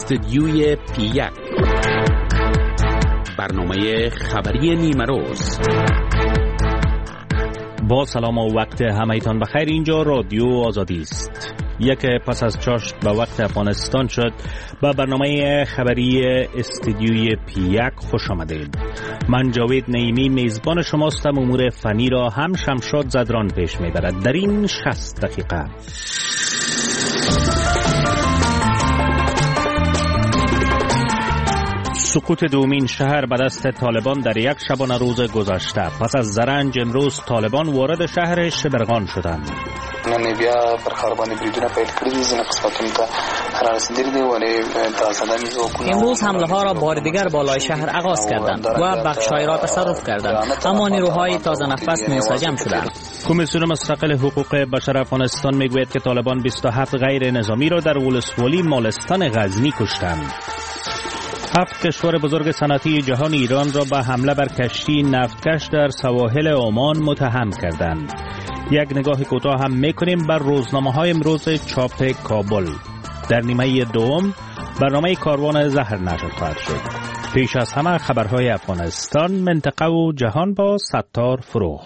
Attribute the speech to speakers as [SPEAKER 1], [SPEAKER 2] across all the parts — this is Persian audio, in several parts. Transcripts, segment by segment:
[SPEAKER 1] استدیوی پی1، برنامه خبری نیمروز.
[SPEAKER 2] با سلام و وقت همه‌تان بخیر. اینجا رادیو آزادی است. یک پس از چاشت به وقت افغانستان شد. با برنامه خبری استدیوی پی1 خوش آمدید. من جاوید نعیمی میزبان شماستم. امور فنی را هم شمشاد زدران پیش میبرد. در این 60 دقیقه سقوط دومین شهر به دست طالبان در یک شبانه روز گذشته. پس از زرنج امروز طالبان وارد شهر شبرغان شدند.
[SPEAKER 3] نن بیا پر خرابانی بریدونه پیل کړی دي ځنه قسمتونو ته رسیدلی دي ولی تازه‌دانی زوکونه.
[SPEAKER 4] امروز حمله ها را بار دیگر بالای شهر آغاز کردند و بخش‌هایی را تصرف کردند، اما نیروهای تازه نفس منسجم شدند.
[SPEAKER 2] کمیسیون مستقل حقوق بشر افغانستان میگوید که طالبان 27 غیر نظامی را در ولسوالی مالستان غزنی کشتند. 7 کشور بزرگ صنعتی جهان ایران را به حمله بر کشتی نفتکش در سواحل عمان متهم کردند. یک نگاه کوتاه هم میکنیم بر روزنامه‌های امروز چاپ کابل. در نیمه دوم برنامه کاروان زهر نشر خواهد شد. پیش از همه خبرهای افغانستان، منطقه و جهان با ستار فروغ.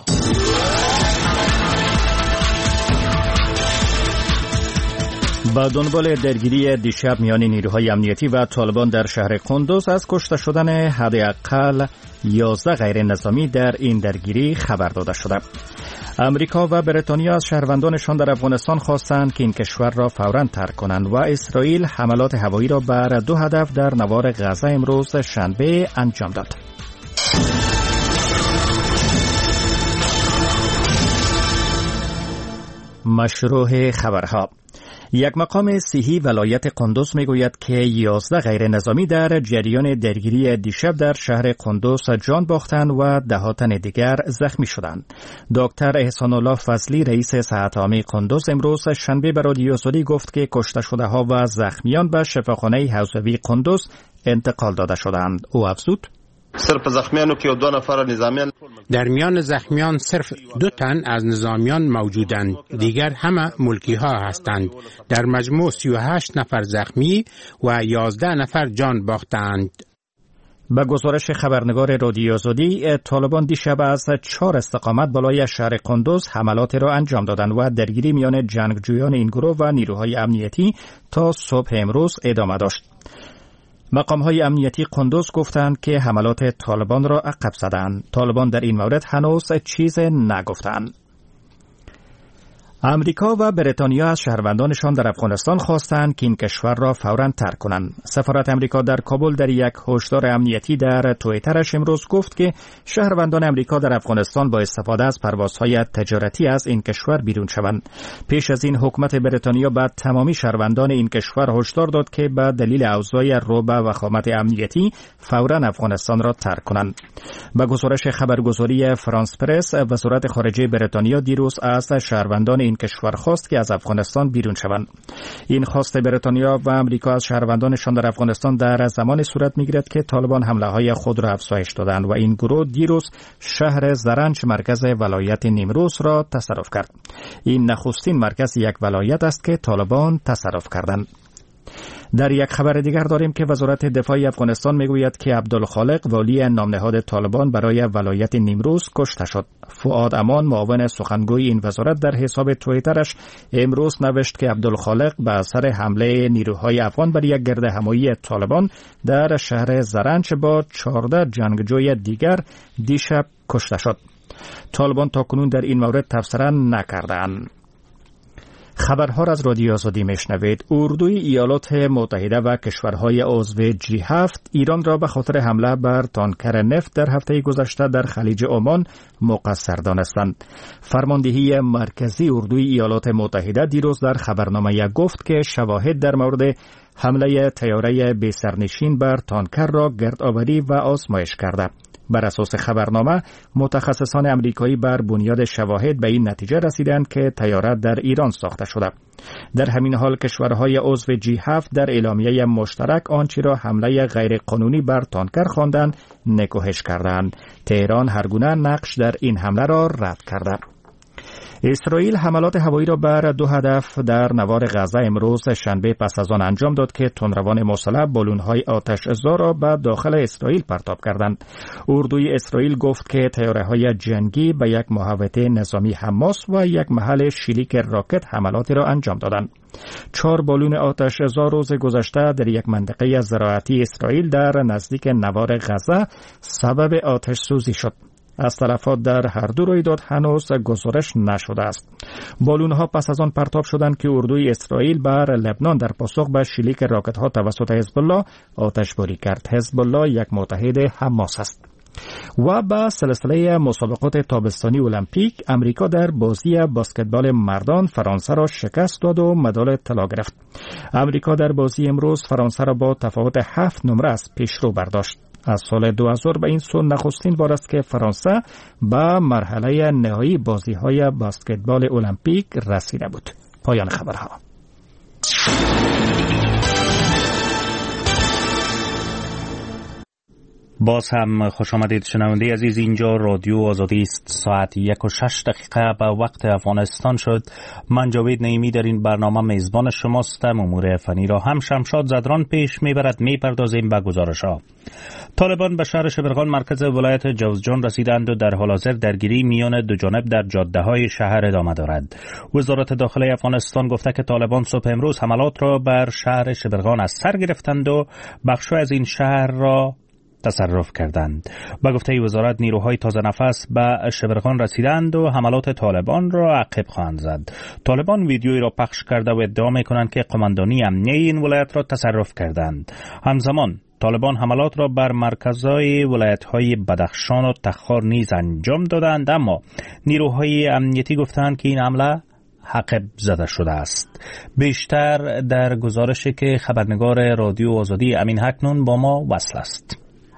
[SPEAKER 5] با دنبال درگیری دیشب میان نیروهای امنیتی و طالبان در شهر قندوز از کشته شدن حداقل 11 غیر نظامی در این درگیری خبر داده شده. امریکا و بریتانیا از شهروندانشان در افغانستان خواستند که این کشور را فوراً ترک کنند و اسرائیل حملات هوایی را بر 2 هدف در نوار غزه امروز شنبه انجام داد. مشروع خبرها. یک مقام صحی ولایت قندوز میگوید که 11 غیر نظامی در جریان درگیری دیشب در شهر قندوز جان باختند و 10 تن دیگر زخمی شدند. دکتر احسان الله فضلی رئیس صحت عامه قندوز امروز شنبه به رادیو آزادی گفت که کشته شده ها و زخمیان به شفاخانه حوزوی قندوز انتقال داده شدند. او افزود:
[SPEAKER 6] در میان زخمیان صرف 2 تن از نظامیان موجودند، دیگر همه ملکی ها هستند. در مجموع 38 نفر زخمی و 11 نفر جان باختند.
[SPEAKER 5] به گزارش خبرنگار رادیو آزادی، طالبان دیشب از 4 استقامت بالای شهر قندوز حملات را انجام دادند و درگیری میان جنگجویان این گروه و نیروهای امنیتی تا صبح امروز ادامه داشت. مقام‌های امنیتی قندوز گفتند که حملات طالبان را عقب زدند. طالبان در این مورد هنوز چیز نگفتند. امریکا و بریتانیا از شهروندانشان در افغانستان خواستند که این کشور را فوراً ترک کنند. سفارت امریکا در کابل در یک هشدار امنیتی در توییترش امروز گفت که شهروندان امریکا در افغانستان با استفاده از پروازهای تجارتی از این کشور بیرون شوند. پیش از این حکومت بریتانیا به تمامی شهروندان این کشور هشدار داد که به دلیل اوضاع رعب و وخامت امنیتی فوراً افغانستان را ترک کنند. به گزارش خبرگزاری فرانس پرس، وزارت خارجه بریتانیا دیروز از شهروندان این کشور خواست که از افغانستان بیرون شوند. این خواست بریتانیا و امریکا از شهروندانشان در افغانستان در زمان صورت میگیرد که طالبان حمله های خود را افزایش دادند و این گروه دیروز شهر زرنج مرکز ولایت نیمروز را تصرف کرد. این نخستین مرکز یک ولایت است که طالبان تصرف کردند. در یک خبر دیگر داریم که وزارت دفاع افغانستان میگوید که عبدالخالق والی نامنهاد طالبان برای ولایت نیمروز کشته شد. فؤاد امان معاون سخنگوی این وزارت در حساب توییترش امروز نوشت که عبدالخالق به اثر حمله نیروهای افغان بر یک گردهمایی طالبان در شهر زرنج با 14 جنگجوی دیگر دیشب کشته شد. طالبان تاکنون در این مورد تبصره نکردند. خبرها را از رادیو آزادی میشنوید. اردوی ایالات متحده و کشورهای عضو G7 ایران را به خاطر حمله بر تانکر نفت در هفته گذشته در خلیج عمان مقصر دانستند. فرماندهی مرکزی اردوی ایالات متحده دیروز در خبرنامه گفت که شواهد در مورد حمله طیاره بی سرنشین بر تانکر را گردآوری و آزمایش کرده. بر اساس خبرنامه، متخصصان امریکایی بر بنیاد شواهد به این نتیجه رسیدند که طیاره در ایران ساخته شده. در همین حال کشورهای عضو G7 در اعلامیه مشترک آنچه را حمله غیر قانونی بر تانکر خواندند نکوهش کردند. تهران هرگونه نقش در این حمله را رد کرده. اسرائیل حملات هوایی را بر 2 هدف در نوار غزه امروز شنبه پس از آن انجام داد که تندروان مسلح بالون‌های آتش‌زا را به داخل اسرائیل پرتاب کردند. اردوی اسرائیل گفت که طیاره‌های جنگی به یک محوطه نظامی حماس و یک محل شلیک راکت حملاتی را انجام دادند. 4 بالون آتش‌زا روز گذشته در یک منطقه زراعتی اسرائیل در نزدیک نوار غزه سبب آتش سوزی شد. از تلفات در هر دو رویداد هنوز گزارش نشده است. بالونها پس از آن پرتاب شدند که اردوی اسرائیل بر لبنان در پاسخ به شلیک راکت‌ها توسط حزب الله آتشباری کرد. حزب الله یک متحد حماس است. و با سلسله مسابقات تابستانی المپیک امریکا در بازی بسکتبال مردان فرانسه را شکست داد و مدال طلا گرفت. امریکا در بازی امروز فرانسه را با تفاوت 7 نمره از پیشرو برداشت. از سال 2000 به این سو نخستین بار است که فرانسه به مرحله نهایی بازی‌های بسکتبال المپیک رسیده بود. پایان خبرها.
[SPEAKER 2] باز هم خوش آمدید شنونده عزیز. اینجا رادیو آزادی است. ساعت 1:06 به وقت افغانستان شد. من جاوید نعیمی در این برنامه میزبان شماستم. امور فنی را هم شمشاد زدران پیش میبرد. میپردازیم به گزارش‌ها. طالبان به شهر شبرغان مرکز ولایت جوزجان رسیدند و در حال حاضر درگیری میان دو جانب در جاده‌های شهر ادامه دارد. وزارت داخلی افغانستان گفته که طالبان صبح امروز حملات را بر شهر شبرغان از سر گرفتند و بخشی از این شهر را تصرف کردند. با گفته وزارت نیروهای تازه نفس به شبرغان رسیدند و حملات طالبان را عقب خواهند زد. طالبان ویدیویی را پخش کرده و ادعا می‌کنند که قماندانی امنیه این ولایت را تصرف کردند. همزمان طالبان حملات را بر مرکزهای ولایت‌های بدخشان و تخار نیز انجام دادند، اما نیروهای امنیتی گفتند که این حمله عقب زده شده است. بیشتر در گزارشی که خبرنگار رادیو آزادی امین حکنون با ما وصل است.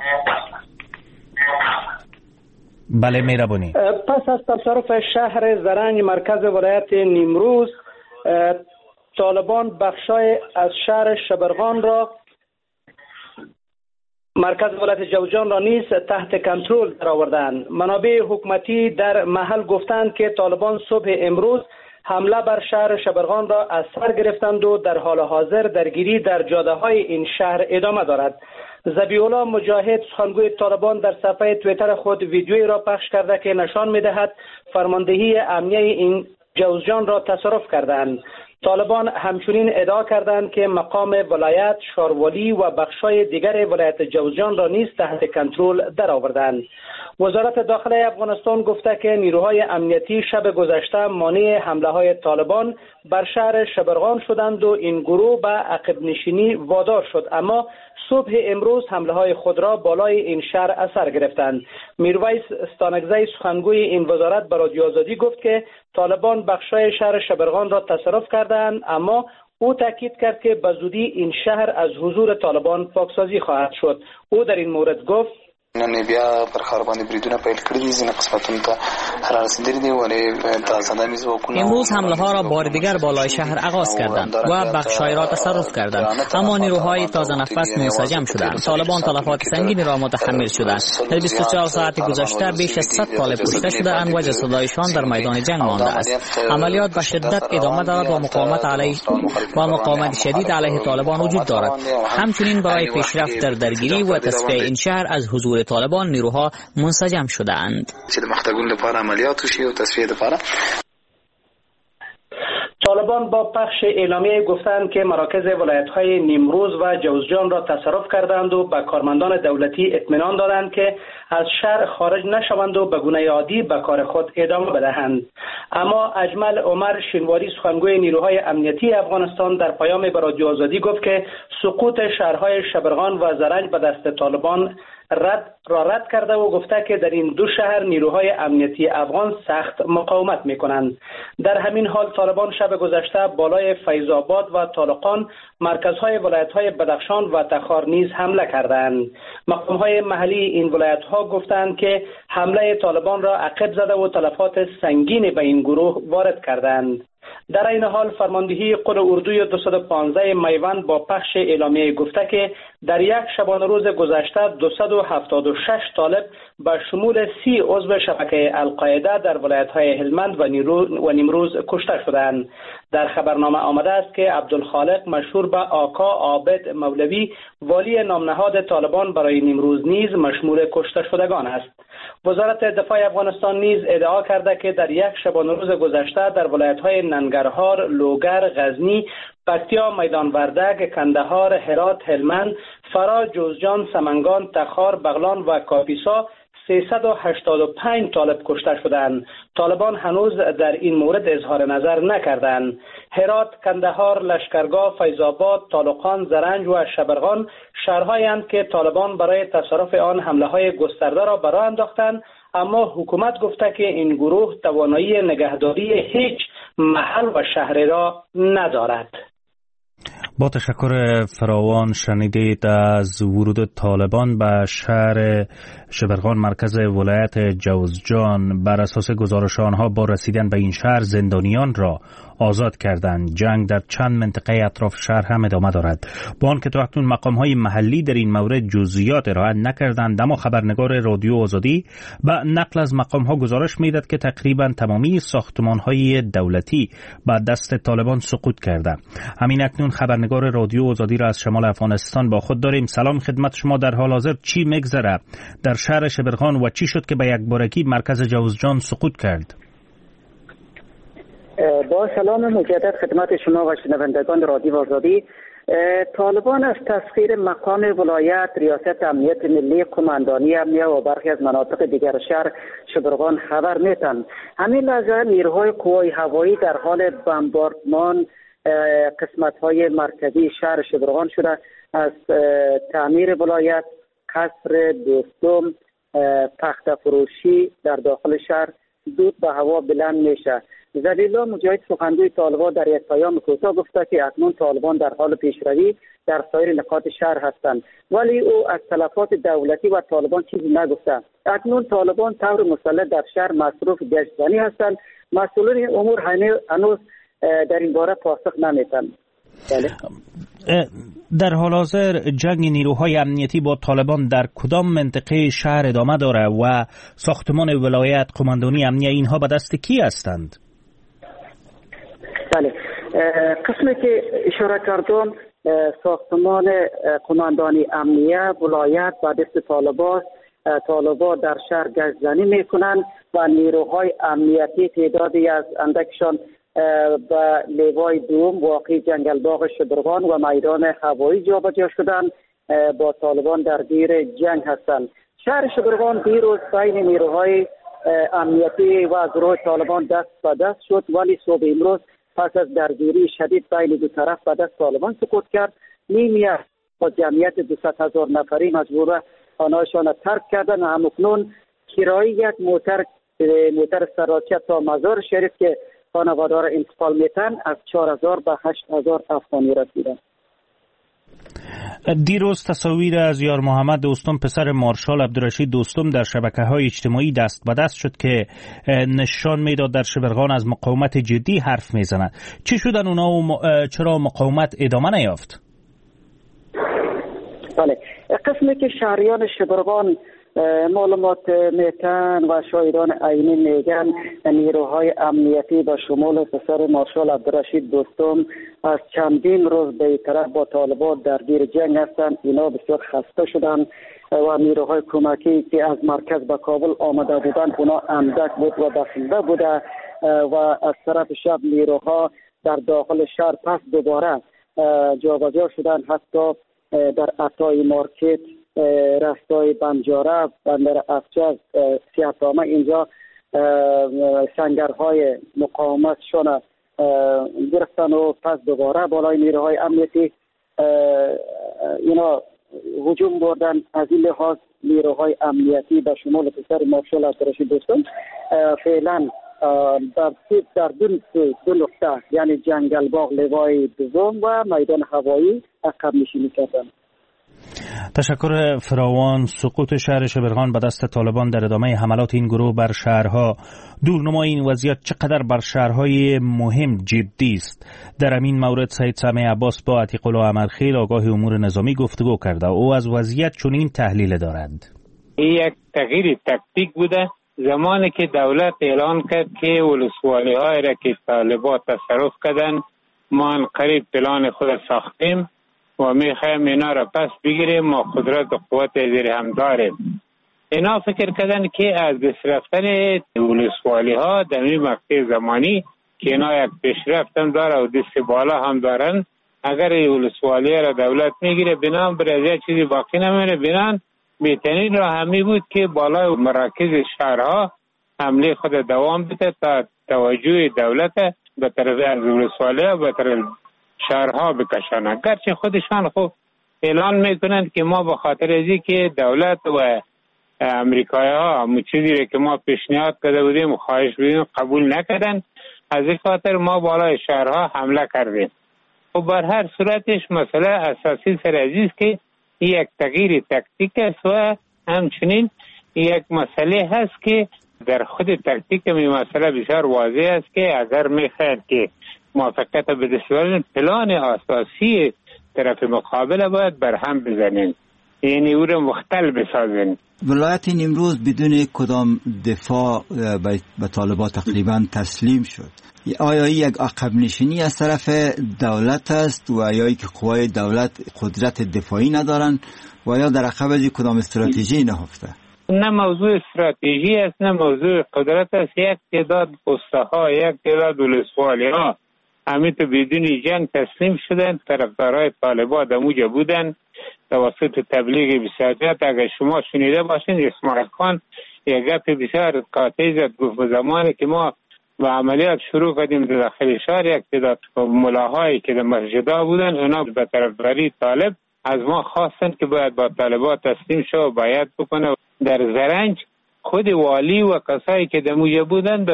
[SPEAKER 2] بله مهربانی.
[SPEAKER 7] پس از تصرف شهر زرنج مرکز ولایت نیمروز، طالبان بخشای از شهر شبرغان را مرکز ولایت جوزجان را نیز تحت کنترل درآوردند. منابع حکومتی در محل گفتند که طالبان صبح امروز حمله بر شهر شبرغان را از سر گرفتند و در حال حاضر درگیری در جاده‌های این شهر ادامه دارد. ذبیح الله مجاهد سخنگوی طالبان در صفحه توییتر خود ویدیویی را پخش کرده که نشان می‌دهد فرماندهی امنیه این جوزجان را تصرف کردند. طالبان همچنین ادعا کردند که مقام ولایت، شاروالی و بخشای دیگر ولایت جوزجان را نیز تحت کنترل درآوردند. وزارت داخلی افغانستان گفته که نیروهای امنیتی شب گذشته مانع حمله‌های طالبان بر شهر شبرغان شدند و این گروه به عقب نشینی وادار شد، اما صبح امروز حمله‌های خود را بالای این شهر اثر گرفتند. میرویس استانکزی سخنگوی این وزارت به رادیو آزادی گفت که طالبان بخشای شهر شبرغان را تصرف کردند، اما او تاکید کرد که به زودی این شهر از حضور طالبان پاکسازی خواهد شد. او در این مورد گفت
[SPEAKER 3] نن بیا پر خار باندې بریدونه پیل کړی دي ځینې قسمتونو ته رارسیدلي دي ولې تازه دمی ځواکونه.
[SPEAKER 4] امروز حمله ها را بار دیگر بالای شهر آغاز کردند و بخش‌هایی را تصرف کردند، اما نیروهای تازه نفس منسجم شدند. طالبان تلفات سنگینی را متحمل شدند. در 24 ساعت گذشته بیش از 100 طالب کشته شده‌اند و جسدهایشان در میدان جنگ مانده است. عملیات به شدت ادامه دارد و مقاومت شدید علیه طالبان وجود دارد. همچنین برای پیشرفت در درگیری و تصفیه این شهر از حضور طالبان نیروها منسجم شده‌اند.
[SPEAKER 7] طالبان با پخش اعلامیه گفتند که مراکز ولایت‌های نیمروز و جوزجان را تصرف کردند و به کارمندان دولتی اطمینان دادند که از شهر خارج نشوند و به گونه عادی به کار خود ادامه بدهند. اما اجمل عمر شینواری سخنگوی نیروهای امنیتی افغانستان در پیام به رادیو آزادی گفت که سقوط شهرهای شبرغان و زرنج به دست طالبان رد کرده و گفته که در این دو شهر نیروهای امنیتی افغان سخت مقاومت می‌کنند. در همین حال طالبان شب گذشته بالای فیض آباد و طالقان مرکزهای ولایت‌های بدخشان و تخار نیز حمله کردند. مقام‌های محلی این ولایت‌ها گفتند که حمله طالبان را عقب زده و تلفات سنگین به این گروه وارد کردند. در این حال فرماندهی قل اردوی 215 میوند با پخش اعلامیه گفته که در یک شبانه روز گذشته 276 طالب به شمول 30 عضو شبکه القاعده در ولایت‌های هلمند و نیمروز کشته شدند. در خبرنامه آمده است که عبدالخالق مشهور به آقا عابد مولوی والی نامنهاد طالبان برای نیمروز نیز مشمول کشته شدگان است. وزارت دفاع افغانستان نیز ادعا کرده که در یک شبانه روز گذشته در ولایت‌های ننگرهار، لوگر، غزنی، پکتیا، میدان وردگ، کندهار، هرات، هلمند، فرا، جوزجان، سمنگان، تخار، بغلان و کاپیسا 385 طالب کشته شدند. طالبان هنوز در این مورد اظهار نظر نکردند. هرات، کندهار، لشکرگاه، فیض‌آباد، طالقان، زرنج و شبرغان شهرهایند که طالبان برای تصرف آن حمله‌های گسترده را برآ انداختند، اما حکومت گفته که این گروه توانایی نگهداری هیچ محل و شهری را ندارد.
[SPEAKER 2] با تشکر فراوان شنیدید از ورود طالبان به شهر شبرغان مرکز ولایت جوزجان. بر اساس گزارش آنها با رسیدن به این شهر زندانیان را آزاد کردند. جنگ در چند منطقه اطراف شهر هم ادامه دارد. با آنکه تا اکنون مقام‌های محلی در این مورد جزئیات ارائه نکردند، اما خبرنگار رادیو آزادی به نقل از مقام‌ها گزارش می‌دهد که تقریباً تمامی ساختمان‌های دولتی به دست طالبان سقوط کرده. همین اکنون خبرنگار رادیو آزادی را از شمال افغانستان با خود داریم. سلام خدمت شما. در حال حاضر چی می‌گذره در شهر شبرغان و چی شد که به یکبارگی مرکز جوزجان سقوط کرد؟
[SPEAKER 8] با سلام مجدد خدمت شما و شنوندگان رادیو آزادی. طالبان از تسخیر مقام ولایت، ریاست امنیت ملی، قماندانی امنیه و برخی از مناطق دیگر شهر شبرغان خبر میتن. همین لحظه نیروهای قوای هوایی در حال بمباردمان قسمت‌های مرکزی شهر شبرغان شده. از تعمیر ولایت، قصر دوستم، تخته فروشی در داخل شهر دود به هوا بلند میشه. ذلیلا مجاهد سخنگوی طالبان در یک پیام کوتاه گفته که اکنون طالبان در حال پیشروی در سایر نقاط شهر هستند، ولی او از تلفات دولتی و طالبان چیزی نگفته. اکنون طالبان طور مسلح در شهر مصروف گشتزنی هستند. مسئولین امور هنوز در این باره پاسخ نمیدن. بله.
[SPEAKER 2] در حال حاضر جنگ نیروهای امنیتی با طالبان در کدام منطقه شهر ادامه داره و ساختمان ولایت، قماندانی امنیه اینها به دست کی هستند؟
[SPEAKER 8] بله، قسمی که اشاره کردم ساختمان قماندانی امنیه ولایت به دست طالبان در شهر گشتزنی میکنند و نیروهای امنیتی تعدادی از اندکشان به لیوای دوم واقع جنگل باغ شبرغان و میدان هوایی جابجا شدند، با طالبان درگیر جنگ هستند. شهر شبرغان دیروز بین نیروهای امنیتی و گروه طالبان دست به دست شد، ولی صبح امروز پس از درگیری شدید بین دو طرف به دست طالبان سقوط کرد. نیمیه با جمعیت 200,000 نفری مجبور خانه‌هایشان را ترک کردند. همکنون کرایه یک موتر سراچه تا مزار شریف که خانواده را انتقال میتن از 4,000 به 8,000 افغانی رسیدند.
[SPEAKER 2] دیروز تصاویر از یار محمد دوستم پسر مارشال عبدالرشید دوستم در شبکه‌های اجتماعی دست به دست شد که نشان میداد در شبرغان از مقاومت جدی حرف میزنند. چی شدن اونا و چرا مقاومت ادامه نیافت؟
[SPEAKER 8] بله، قسمی که شهریان شبرغان معلومات میتن و شاهدان عینی میگن نیروهای امنیتی به شمول پسر مارشال عبدالرشید دوستم از چندین روز به طرف با طالبان درگیر جنگ هستند. اینا بسیار خسته شدن و نیروهای کمکی که از مرکز به کابل آمده بودند اونا اندک بود و بسنده بوده و از طرف شب نیروها در داخل شهر پس دوباره جابجا شدن. حتی در عطای مارکت، راستای بنجاره، بندر افجاز، سیاه‌تامه اینجا سنگرهای مقاومتشان گرفتن و پس دوباره بالای نیروهای امنیتی اینا هجوم بردن. از این لحاظ نیروهای امنیتی به شمول پسر مارشال عبدالرشید دوستم فعلا در دو نقطه یعنی جنگل باغ، لیوای دوم و میدان هوایی عقب نشینی کردند.
[SPEAKER 2] تشکر فراوان. سقوط شهر شبرغان به دست طالبان در ادامه حملات این گروه بر شهرها، دورنمای این وضعیت چقدر بر شهرهای مهم جدی است. در همین مورد سید سامع عباس با عتیق الله امرخیل آگاه امور نظامی گفتگو کرده. او از وضعیت چنین تحلیل دارد.
[SPEAKER 9] این یک تغییر تکتیک بوده. زمانی که دولت اعلان کرد که ولسوالی های را که طالبان تصرف کردن ما قریب پلان خود ساختیم و میخوایم اینا را پس بگیریم، ما قدرت و قوت زیر هم داریم. اینا فکر کردن که از دست رفتن ولسوالی ها در این مقطع زمانی که اینا یک پیشرفت هم داره و دست بالا هم دارن، اگر ولسوالی را دولت میگیره بنام برای چیزی باقی نمیره، بنام بهترین راه همی بود که بالای مراکز شهرها حمله خود دوام بده تا توجه دولت به طرف از ولسوالی و به طرف شهرها بکشانند. گرچه خودشان خوب اعلان میکنند که ما به خاطر ازی که دولت و امریکایی ها همون چیزی را که ما پیشنهاد کرده بودیم و خواهش بودیم قبول نکردن، از این خاطر ما بالای شهرها حمله کردیم. و بر هر صورتش مسئله اساسی سر عزیز که یک تغییر تکتیک است و همچنین یک مسئله هست که در خود تکتیک می مسئله بسیار واضح است که اگر میخواهد که موافقت به دست بیارن پلان اساسی طرف مقابل باید برهم بزنین، یعنی او را مختل بسازن.
[SPEAKER 10] ولایت نیمروز بدون کدام دفاع به طالبان تقریبا تسلیم شد. آیا یک عقب نشینی از طرف دولت است و یا که قوای دولت قدرت دفاعی ندارن و یا در عقب از کدام استراتژی نهفته؟
[SPEAKER 9] نه موضوع استراتژی است نه موضوع قدرت است. یک تعداد پست‌ها، یک تعداد ولسوالی ها همین تو بدون جنگ تسلیم شدند. طرفدارای طالبان در موجه بودند توسط تبلیغ بسیاریت. اگر شما شنیده باشین اسماعیل خان یک گپ بسیار قاطعی زد، گفت زمانی که ما و عملیات شروع کردیم در داخل شهر یک تعداد ملاهایی که در مسجدها بودن اونا به طرفداری طالب از ما خواستن که باید با طالبان تسلیم شو و بیعت بکنه. در زرنج خود والی و کسایی که در موجه بودن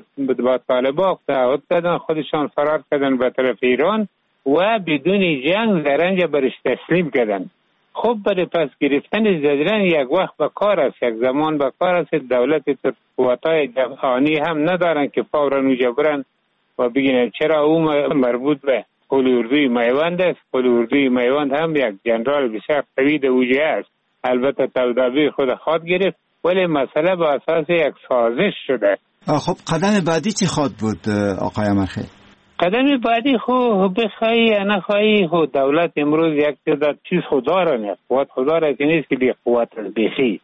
[SPEAKER 9] با طالبان تعهد کردن، خودشان فرار کردن به طرف ایران و بدون جنگ زرنج برش تسلیم کردن. خب برای پس گرفتن زدرن یک وقت به کار است، یک زمان به کار است. دولت قوتای جهانی هم ندارن که فورا نوجه برن و بگینن. چرا او مربوط به قول اردوی میوند است. قول اردوی میوند هم یک جنرال بسیار قوی در اوجه است. البته تودابی خود خواد گرفت ولی مسئله به اساس یک سازش شده.
[SPEAKER 10] خب قدم بعدی چی خواد بود آقای امرخیل؟
[SPEAKER 9] قدم بعدی خو بخوایی یا نخوایی خو دولت امروز یک تعداد چیز خدا را نیست، قوت خدا را که نیست که بی قوت بخی.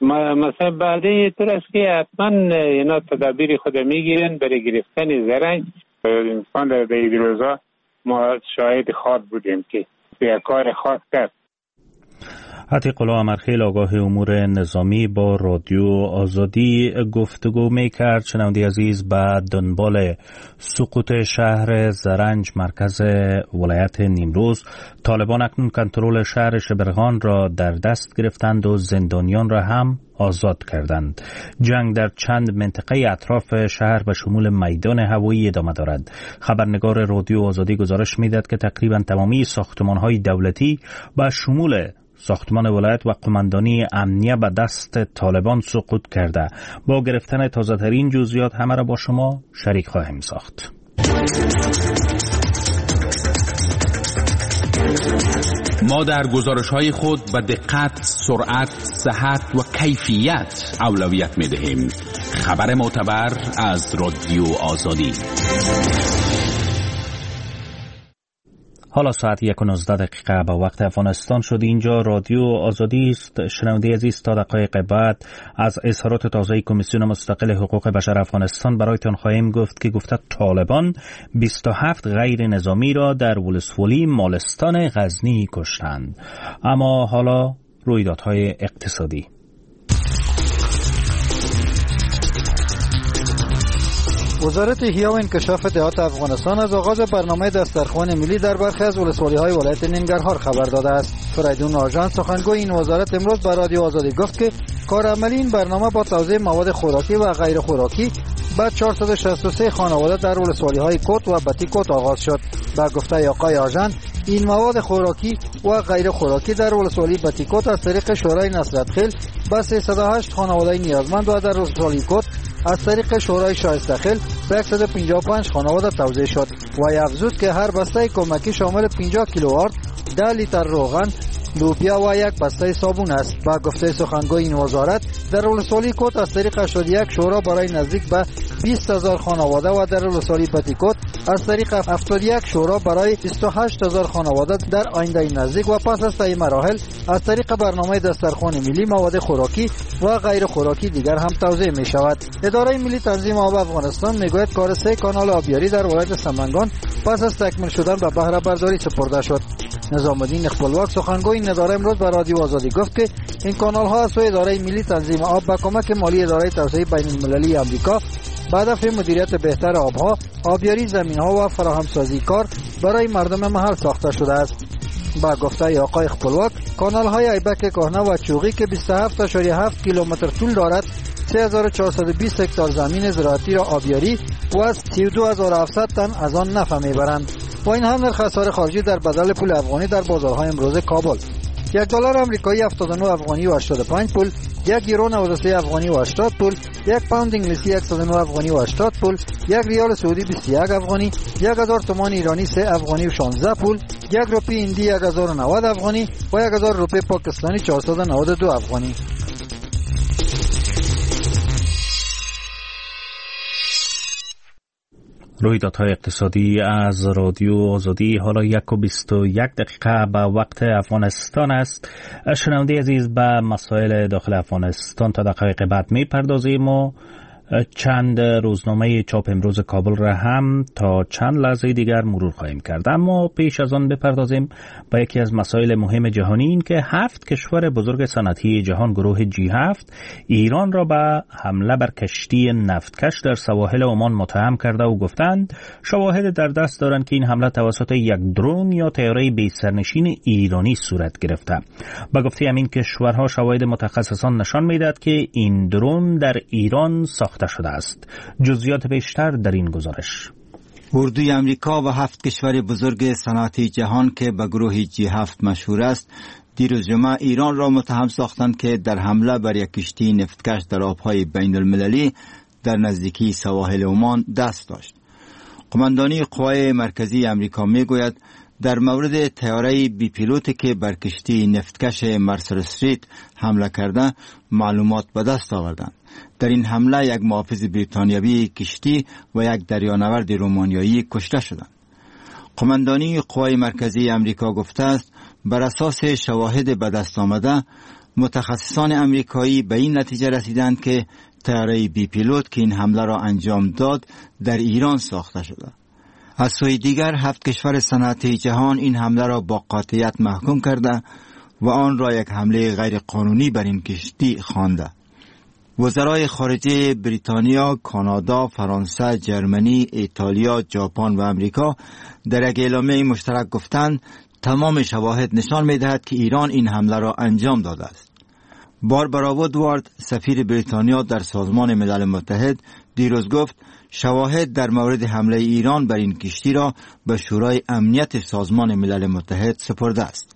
[SPEAKER 9] مثلا بعدی طور است که حتما اینا تدابیر خود میگیرن برای گرفتن زرنج. انسان در این روزا ما شاهد خواد بودیم که به کار خواد کرد.
[SPEAKER 2] عتیق الله امرخیل آگاه امور نظامی با رادیو آزادی گفتگو میکرد. شنونده عزیز، به دنبال سقوط شهر زرنج مرکز ولایت نیمروز، طالبان اکنون کنترل شهر شبرغان را در دست گرفتند و زندانیان را هم آزاد کردند. جنگ در چند منطقه اطراف شهر به شمول میدان هوایی ادامه دارد. خبرنگار رادیو آزادی گزارش میداد که تقریبا تمامی ساختمان‌های دولتی به شمول ساختمان ولایت و قماندانی امنیه به دست طالبان سقوط کرده. با گرفتن تازه‌ترین جزئیات همه را با شما شریک خواهیم ساخت.
[SPEAKER 1] ما در گزارش‌های خود به دقت، سرعت، صحت و کیفیت اولویت می‌دهیم. خبر معتبر از رادیو آزادی.
[SPEAKER 2] حالا ساعت 1:19 به وقت افغانستان شد. اینجا رادیو آزادی است. شنونده عزیز، تا دقایق بعد از اظهارات تازه کمیسیون مستقل حقوق بشر افغانستان برایتان خواهیم گفت که گفته طالبان 27 غیر نظامی را در ولسوالی مالستان غزنی کشتند. اما حالا رویدادهای اقتصادی.
[SPEAKER 11] وزارت احیا و انکشاف دهات افغانستان از آغاز برنامه دسترخوان ملی در برخی از ولسوالی‌های ولایت ننگرهار خبر داده است. فریدون آژان سخنگوی این وزارت امروز به رادیو آزادی گفت که کارعملی این برنامه با توزیع مواد خوراکی و غیر خوراکی به 463 خانواده در ولسوالی‌های کوت و بتی کوت آغاز شد. با گفته آقای آژان این مواد خوراکی و غیر خوراکی در ولسوالی بتیکوت از طریق شورای نصرت خیل به 308 خانواده نیازمند و در ولسوالی کوت از طریق شورای شایسته خیل به 155 خانواده توزیع شد و افزود که هر بسته کمکی شامل 50 کیلووات، 10 لیتر روغن، لوبیا و یک بسته صابون است. با گفته سخنگوی این وزارت، در ولسوالی کوت از طریق 81 شورا برای نزدیک به 20,000 خانواده و در ولسوالی پتیکوت از طریق 71 شورا برای 28,000 خانواده در آینده نزدیک و پس از طی مراحل از طریق برنامه دسترخوان ملی مواد خوراکی و غیر خوراکی دیگر هم توزیع می شود. اداره ملی تنظیم آب افغانستان میگوید کار 3 کانال آبیاری در ولایت سمنگان پس از تکمیل شدن به بهره برداری سپرده شد. نظام الدین خپلواک سخنگوی این اداره امروز به رادیو آزادی گفت که این کانال ها از سوی اداره ملی تنظیم آب با کمک مالی اداره توسعه بین المللی آمریکا به هدف مدیریت بهتر آبها، آبیاری زمین ها و فراهمسازی کار برای مردم محل ساخته شده است. با گفته آقای خپلواک، کانال های ایبک کهنه و چوغی که 27.7 کیلومتر طول دارد 3420 هکتار زمین زراعتی را آبیاری و از 32700 تن از آن نفع میبرند و این هم نرخ اسعار خارجی در بدل پول افغانی در بازارهای امروز کابل. $1 آمریکایی 79 افغانی و 85 پول، 1 یورو 93 افغانی و 80 پول، 1 پوند انگلیسی 109 افغانی و 80 پول، 1 ریال سعودی 21 افغانی، 1000 تومان ایرانی 3 افغانی و 16 پول، 1 روپی هندی 1090 افغانی و 1000 روپی پاکستانی 492 افغانی.
[SPEAKER 2] رویدادهای اقتصادی از رادیو آزادی. حالا 1:21 به وقت افغانستان است. شنونده عزیز، به مسائل داخل افغانستان تا دقایق بعد میپردازیم و چند روزنامه چاپ امروز کابل را هم تا چند لحظه دیگر مرور خواهیم کرد. اما پیش از آن بپردازیم با یکی از مسائل مهم جهانی، این که 7 کشور بزرگ صنعتی جهان گروه G7 ایران را به حمله بر کشتی نفتکش در سواحل عمان متهم کرده و گفتند شواهد در دست دارند که این حمله توسط یک درون یا طیاره بی سرنشین ایرانی صورت گرفته. با گفته همین کشورها شواهد متخصصان نشان می‌دهد که این درون در ایران ساخته شده است. جزئیات بیشتر در این گزارش.
[SPEAKER 10] اردوی امریکا و 7 کشور بزرگ صنعتی جهان که به گروه G7 مشهور است، دیروز جمعه ایران را متهم ساختند که در حمله بر یک کشتی نفتکش در آبهای بین المللی در نزدیکی سواحل عمان دست داشت. قماندانی قوای مرکزی امریکا میگوید در مورد طیاره بی پیلوتی که بر کشتی نفتکش مرسر استریت حمله کرده معلومات به دست آوردند. در این حمله یک محافظ بریتانیایی کشتی و یک دریانورد رومانیایی کشته شدند. قماندانی قوای مرکزی امریکا گفته است بر اساس شواهد به دست آمده متخصصان امریکایی به این نتیجه رسیدند که طیاره بی پیلوت که این حمله را انجام داد در ایران ساخته شده. از سوی دیگر 7 کشور صنعتی جهان این حمله را با قاطعیت محکوم کرده و آن را یک حمله غیر قانونی بر این کشتی خوانده. وزرای خارجه بریتانیا، کانادا، فرانسه، جرمنی، ایتالیا، ژاپن و امریکا در یک اعلامیه مشترک گفتند تمام شواهد نشان می‌دهد که ایران این حمله را انجام داده است. باربارا وودوارد، سفیر بریتانیا در سازمان ملل متحد، دیروز گفت شواهد در مورد حمله ایران بر این کشتی را به شورای امنیت سازمان ملل متحد سپرده است.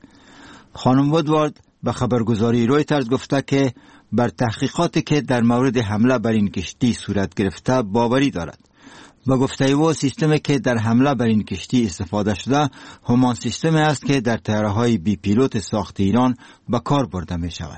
[SPEAKER 10] خانم وودوارد به خبرگزاری رویترز گفته که بر تحقیقاتی که در مورد حمله بر این کشتی صورت گرفته باوری دارد. با گفته او سیستمی که در حمله بر این کشتی استفاده شده همان سیستمی است که در طیاره‌های بی پیلوت ساخت ایران به کار برده می شود.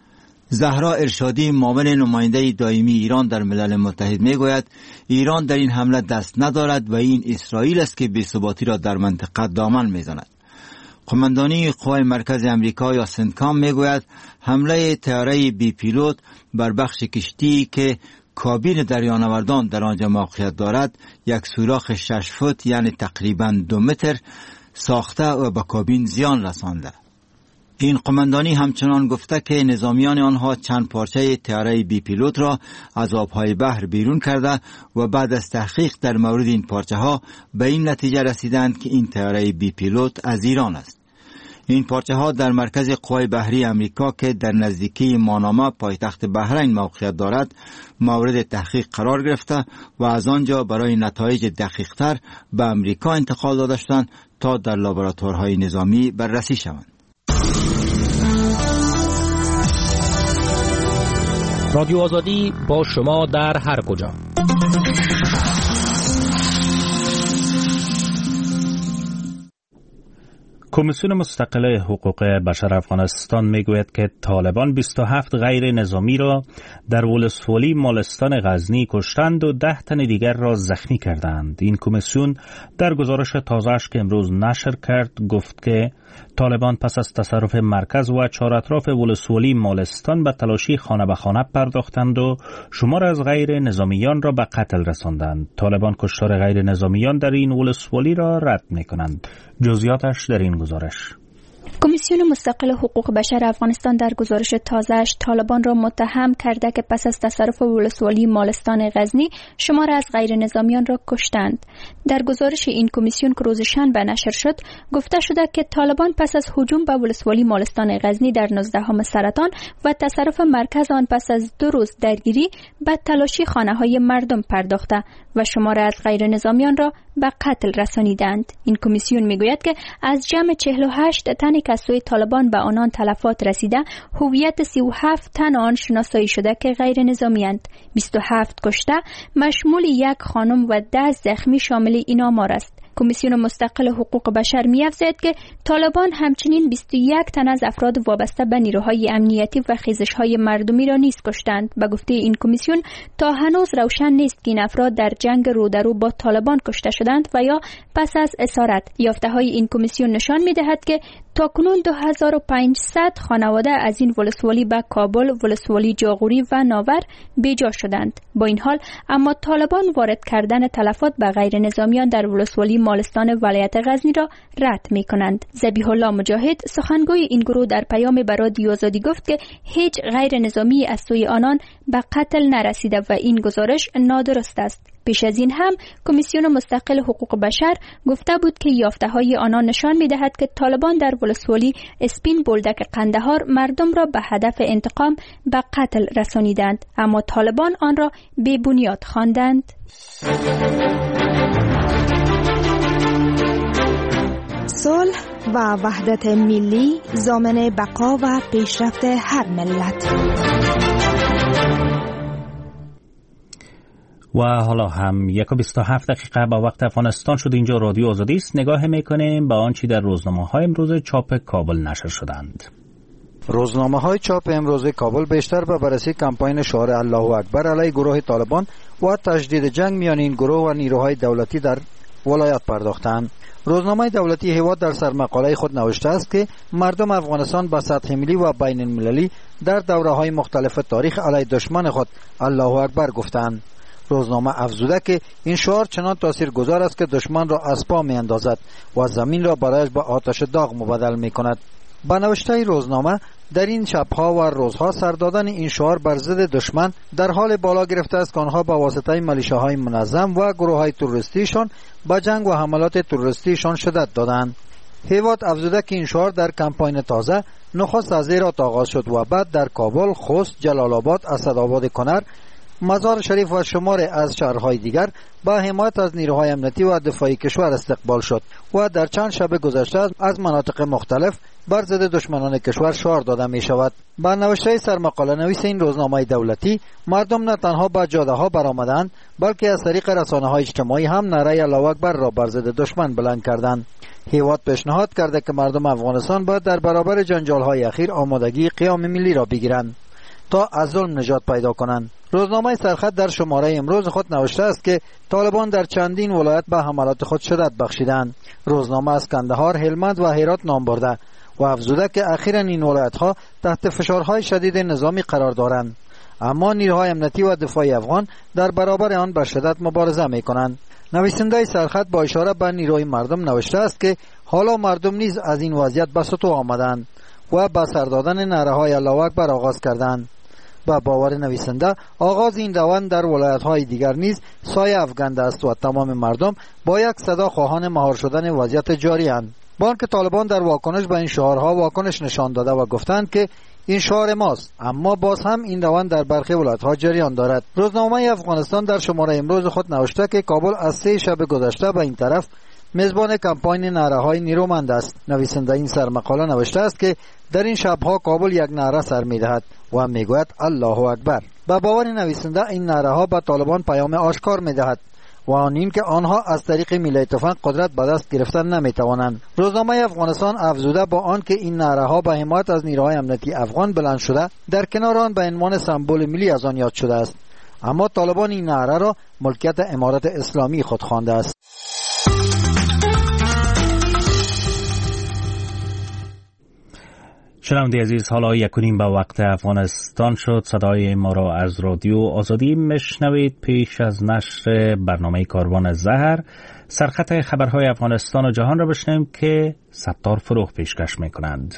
[SPEAKER 10] زهرا ارشادی، معاون نماینده دائمی ایران در ملل متحد میگوید ایران در این حمله دست ندارد و این اسرائیل است که بی‌ثباتی را در منطقه دامن میزند. قماندانی قوای مرکز امریکا یا سنتکام میگوید حمله طیاره بی پیلوت بر بخش کشتی که کابین دریانوردان در آنجا موقعیت دارد یک سوراخ 6 فوت یعنی تقریباً 2 متر ساخته و به کابین زیان رسانده. این قماندانی همچنان گفته که نظامیان آنها چند پارچه طیاره بی پیلوت را از آبهای بحر بیرون کرده و بعد از تحقیق در مورد این پارچه ها به این نتیجه رسیدند که این طیاره بی پیلوت از ایران است. این پارچه ها در مرکز قوای بحری امریکا که در نزدیکی ماناما پایتخت بحرین موقعیت دارد مورد تحقیق قرار گرفته و از آنجا برای نتایج دقیق تر به امریکا انتقال داده شدند تا در لابراتوارهای نظامی بررسی شوند.
[SPEAKER 2] رادیو آزادی با شما در هر کجا. کمیسیون مستقل حقوق بشر افغانستان میگوید که طالبان 27 غیر نظامی را در ولسوالی مالستان غزنی کشتند و 10 تن دیگر را زخمی کردند. این کمیسیون در گزارش تازه‌اش که امروز نشر کرد گفت که طالبان پس از تصرف مرکز و چهار اطراف ولسوالی مالستان به تلاشی خانه به خانه پرداختند و شمار از غیر نظامیان را به قتل رساندند. طالبان کشتار غیر نظامیان در این ولسوالی را رد می‌کنند. جزئیاتش در این گزارش.
[SPEAKER 12] کمیسیون مستقل حقوق بشر افغانستان در گزارش تازه‌اش طالبان را متهم کرده که پس از تصرف ولسوالی مالستان غزنی شمار از غیر نظامیان را کشتند. در گزارش این کمیسیون که روز شنبه نشر شد گفته شده که طالبان پس از هجوم به ولسوالی مالستان غزنی در 19 سرطان و تصرف مرکز آن پس از 2 روز درگیری به تلاشی خانه‌های مردم پرداخته و شمار از غیر نظامیان را به قتل رسانیدند. این کمیسیون میگوید که از جمع 48 تن که از سوی طالبان به آنان تلفات رسیده، هویت 37 تن آن شناسایی شده که غیر نظامی‌اند. 27 کشته مشمول 1 خانم و 10 زخمی شامل این آمار است. کمیسیون مستقل حقوق بشر می‌افزاید که طالبان همچنین 21 تن از افراد وابسته به نیروهای امنیتی و خیزش‌های مردمی را نیز کشتند. به گفته این کمیسیون تا هنوز روشن نیست که این افراد در جنگ رودرو با طالبان کشته شدند و یا پس از اسارت. یافته‌های این کمیسیون نشان می‌دهد که تاکنون 2500 خانواده از این ولسوالی به کابل، ولسوالی جاغوری و ناور بیجا شدند. با این حال اما طالبان وارد کردن تلفات به غیر نظامیان در ولسوالی مالستان ولایت غزنی را رد می کنند. ذبیح الله مجاهد سخنگوی این گروه در پیام به رادیو آزادی گفت که هیچ غیر نظامی از سوی آنان به قتل نرسیده و این گزارش نادرست است. پیش از این هم کمیسیون مستقل حقوق بشر گفته بود که یافته‌های آنان نشان می‌دهد که طالبان در ولسوالی اسپین بولدک قندهار مردم را به هدف انتقام به قتل رسانیدند، اما طالبان آن را بی بنیاد خواندند.
[SPEAKER 13] صلح و وحدت ملی ضامن بقا و پیشرفت هر ملت.
[SPEAKER 2] و حالا هم 1:27 دقیقه با وقت افغانستان شد. اینجا رادیو آزادی است. نگاه میکنیم به آنچه در روزنامه‌های امروز چاپ کابل نشر شدند.
[SPEAKER 11] روزنامه‌های چاپ امروز کابل بیشتر به بررسی کمپاین شعار الله اکبر علیه گروه طالبان و تجدید جنگ میان این گروه و نیروهای دولتی در ولایت پرداختند. روزنامه دولتی هیواد در سرمقاله خود نوشته است که مردم افغانستان به سطح ملی و بین المللی در دوره‌های مختلف تاریخ علیه دشمن خود الله اکبر گفتند. روزنامه افزوده که این شعار چنان تاثیرگذار است که دشمن را از پا می‌اندازد و زمین را برایش به آتش داغ مبدل می‌کند. با نوشته روزنامه در این شب‌ها و روزها سر دادن این شعار بر ضد دشمن در حال بالا گرفته است که آنها با واسطه ملیشه‌های منظم و گروه‌های تروریستیشان به جنگ و حملات تروریستیشان شدت دادند. هیواد افزوده که این شعار در کمپاین تازه نخست از هرات آغاز شد و بعد در کابل، خوست، جلال آباد، اسدآباد کنر، مزار شریف و شمار از شهرهای دیگر با حمایت از نیروهای امنیتی و دفاعی کشور استقبال شد و در چند شب گذشته از مناطق مختلف بر ضد دشمنان کشور شعار داده می شود. با نوشته سرمقاله نویس این روزنامه دولتی، مردم نه تنها به جاده ها برآمدند بلکه از طریق رسانه های اجتماعی هم نعره الله اکبر را بر ضد دشمن بلند کردند. هیواد پیشنهاد کرده که مردم افغانستان باید در برابر جنجال های اخیر آمادگی قیام ملی را بگیرند تا از ظلم نجات پیدا کنند. روزنامه سرخط در شماره امروز خود نوشته است که طالبان در چندین ولایت به حملات خود شدت بخشیدند. روزنامه از کندهار، هلمند و هرات نام برده و افزوده که اخیراً این ولایت‌ها تحت فشارهای شدید نظامی قرار دارند، اما نیروهای امنیتی و دفاعی افغان در برابر آن به شدت مبارزه می‌کنند. نویسنده سرخط با اشاره به نیروی مردم نوشته است که حالا مردم نیز از این وضعیت به سطوح آمدند و با سر دادن نعره‌های الله اکبر آغاز کردند. با باور نویسنده آغاز این روند در ولایت‌های دیگر نیز سایه افکنده است و تمام مردم با یک صدا خواهان مهار شدن وضعیت جاری اند. بانک طالبان در واکنش به این شعارها واکنش نشان داده و گفتند که این شعار ماست، اما باز هم این روند در برخی ولایت‌ها جریان دارد. روزنامه افغانستان در شماره امروز خود نوشته که کابل از 3 شب گذشته به این طرف میزبان کمپاین نعره‌های نیرومند است. نویسنده این سرمقاله نوشته است که در این شب‌ها کابل یک نعره سر می‌دهد و میگوید الله اکبر. به باور نویسنده این نعره‌ها به طالبان پیام آشکار می‌دهد و آن این که آنها از طریق میله تفنگ قدرت به دست گرفتن نمی‌توانند. روزنامه افغانستان افزوده با آن که این نعره‌ها به حمایت از نیروهای امنیتی افغان بلند شده، در کنار آن به عنوان سمبل ملی از آن یاد شده است، اما طالبان این نعره را ملکیت امارت اسلامی خود خوانده است.
[SPEAKER 2] شنونده عزیز، حالا 1:30 به وقت افغانستان شد. صدای ما را از رادیو آزادی میشنوید. پیش از نشر برنامه کاروان زهر، سرخط خبرهای افغانستان و جهان را بشنویم که ستار فروغ پیشکش میکنند.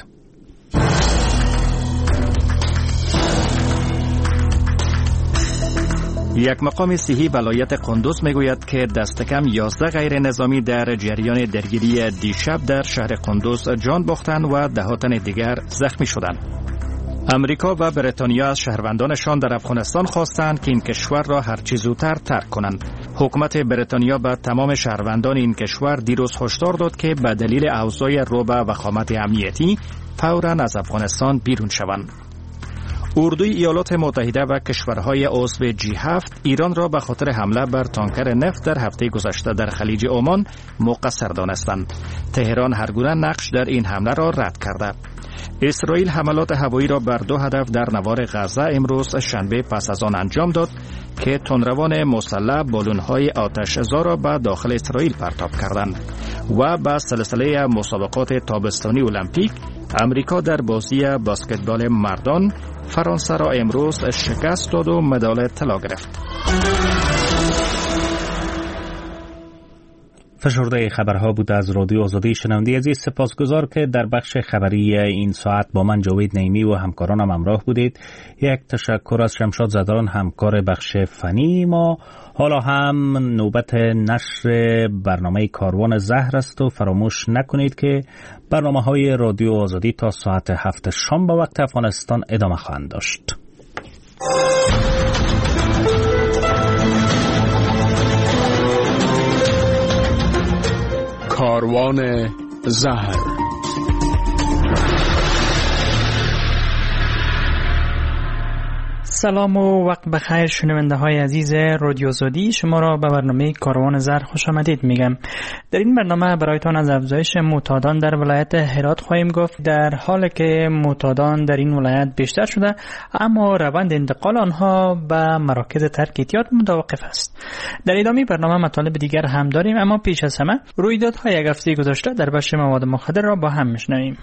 [SPEAKER 5] یک مقام صحی ولایت قندوز میگوید که دست کم 11 غیر نظامی در جریان درگیری دیشب در شهر قندوز جان باختند و 10 تن دیگر زخمی شدند. امریکا و بریتانیا از شهروندانشان در افغانستان خواستند که این کشور را هرچه زودتر ترک کنند. حکومت بریتانیا به تمام شهروندان این کشور دیروز هشدار داد که به دلیل اوضاع رعب و وخامت امنیتی فوراً از افغانستان بیرون شوند. اردوی ایالات متحده و کشورهای عضو G7 ایران را به خاطر حمله بر تانکر نفت در هفته گذشته در خلیج عمان مقصر دانستند. تهران هر گونه نقش در این حمله را رد کرده. اسرائیل حملات هوایی را بر 2 هدف در نوار غزه امروز شنبه پس از آن انجام داد که تندروان مسلح بالون‌های آتش‌زا را به داخل اسرائیل پرتاب کردند. و به سلسله مسابقات تابستانی المپیک، امریکا در بازی بسکتبال مردان فرانسه را امروز شکست داد و مدال طلا گرفت.
[SPEAKER 2] فشرده خبرها بود از رادیو آزادی. شنونده عزیز، سپاسگزار که در بخش خبری این ساعت با من جاوید نعیمی و همکارانم همراه بودید. یک تشکر از شمشاد زدران همکار بخش فنی ما. حالا هم نوبت نشر برنامه کاروان زهر است و فراموش نکنید که برنامه‌های رادیو آزادی تا ساعت 7 شام به وقت افغانستان ادامه خواهند داشت.
[SPEAKER 1] کاروان زهر.
[SPEAKER 14] سلام و وقت بخیر شنونده های عزیز رادیو آزادی، شما را به برنامه کاروان زهر خوش آمدید میگم. در این برنامه برایتان از افزایش معتادان در ولایت هرات خواهیم گفت. در حالی که معتادان در این ولایت بیشتر شده، اما روند انتقال آنها به مراکز ترک اعتیاد متوقف است. در ادامه برنامه مطالب دیگر هم داریم، اما پیش از همه رویدادهای یک هفته گذشته در بخش مواد مخدر را با هم میشنویم.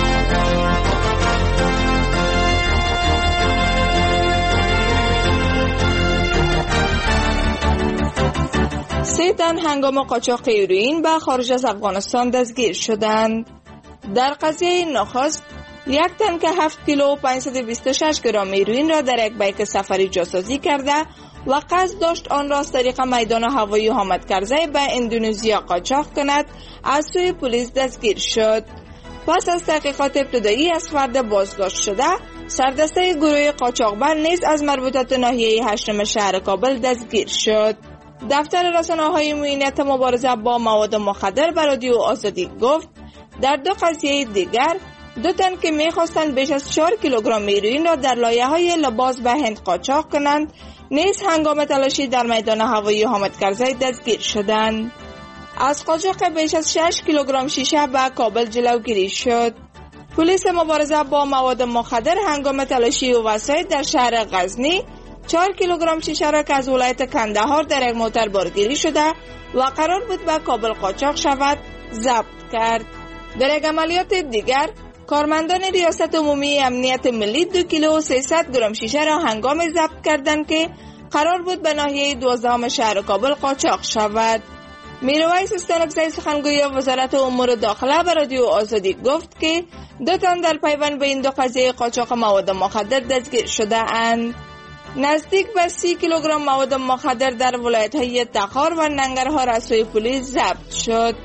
[SPEAKER 15] 3 تن هنگام قاچاق هیروئین به خارج از افغانستان دستگیر شدند. در قضیه نخست 1 تن که 7 کیلو و 526 گرم هیروئین را در یک بیک سفری جاسازی کرده و قصد داشت آن را از طریق میدان هوایی حامد کرزی به اندونزیا قاچاق کند، از سوی پلیس دستگیر شد. پس از تحقیقات ابتدایی از فرد بازداشت شده، سردسته گروه قاچاقبر نیز از مربوطات ناحیه 8 شهر کابل دستگیر شد. دفتر رسانه‌های معینیت مبارزه با مواد مخدر به رادیو آزادی گفت در 2 قضیه دیگر 2 تن که می‌خواستند بیش از 4 کیلوگرم هیروئین را در لایه‌های لباس به هند قاچاق کنند نیز هنگام تلاشی در میدان هوایی حامد کرزی دستگیر شدند. از قاچاق بیش از 6 کیلوگرم شیشه به کابل جلوگیری شد. پلیس مبارزه با مواد مخدر هنگام تلاشی و وسایل در شهر غزنی 4 کیلوگرم شیشه را که از ولایت کندهار در یک موتر بارگیری شده و قرار بود به کابل قاچاق شود ضبط کرد. در یک عملیات دیگر کارمندان ریاست عمومی امنیت ملی 2 کیلو و 300 گرم شیشه را هنگام ضبط کردند که قرار بود به ناحیه 12 شهر کابل قاچاق شود. میرویس استانکزی سخنگوی وزارت امور داخله به رادیو آزادی گفت که 2 تن در پیوند به این 2 قضیه قاچاق مواد مخدر دستگیر شده اند. نزدیک به 30 کیلوگرم مواد مخدر در ولایت‌های تخار و ننگرهار از سوی پلیس ضبط شد.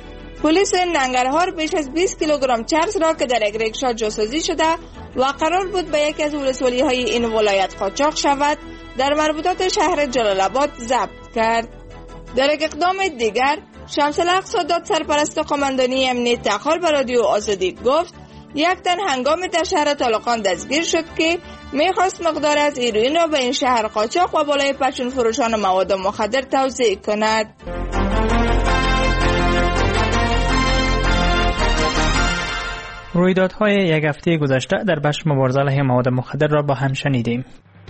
[SPEAKER 15] پلیس ننگرهار بیش از 20 کیلوگرم چرس را که در یک ریکشا جاسازی شده و قرار بود به یکی از ولسوالی‌های این ولایت قاچاق شود، در مربوطات شهر جلال آباد ضبط کرد. در یک اقدام دیگر، شمس الحق سادات سرپرست قماندانی امنیت تخار به رادیو آزادی گفت یک تن هنگامی در شهر طالقان دستگیر شد که میخواست مقدار از هیروئین را به این شهر قاچاق و بالای پرچون فروشان مواد مخدر توزیع کند.
[SPEAKER 14] رویدادهای یک هفته گذشته در بخش مبارزه علیه مواد مخدر را با هم شنیدیم.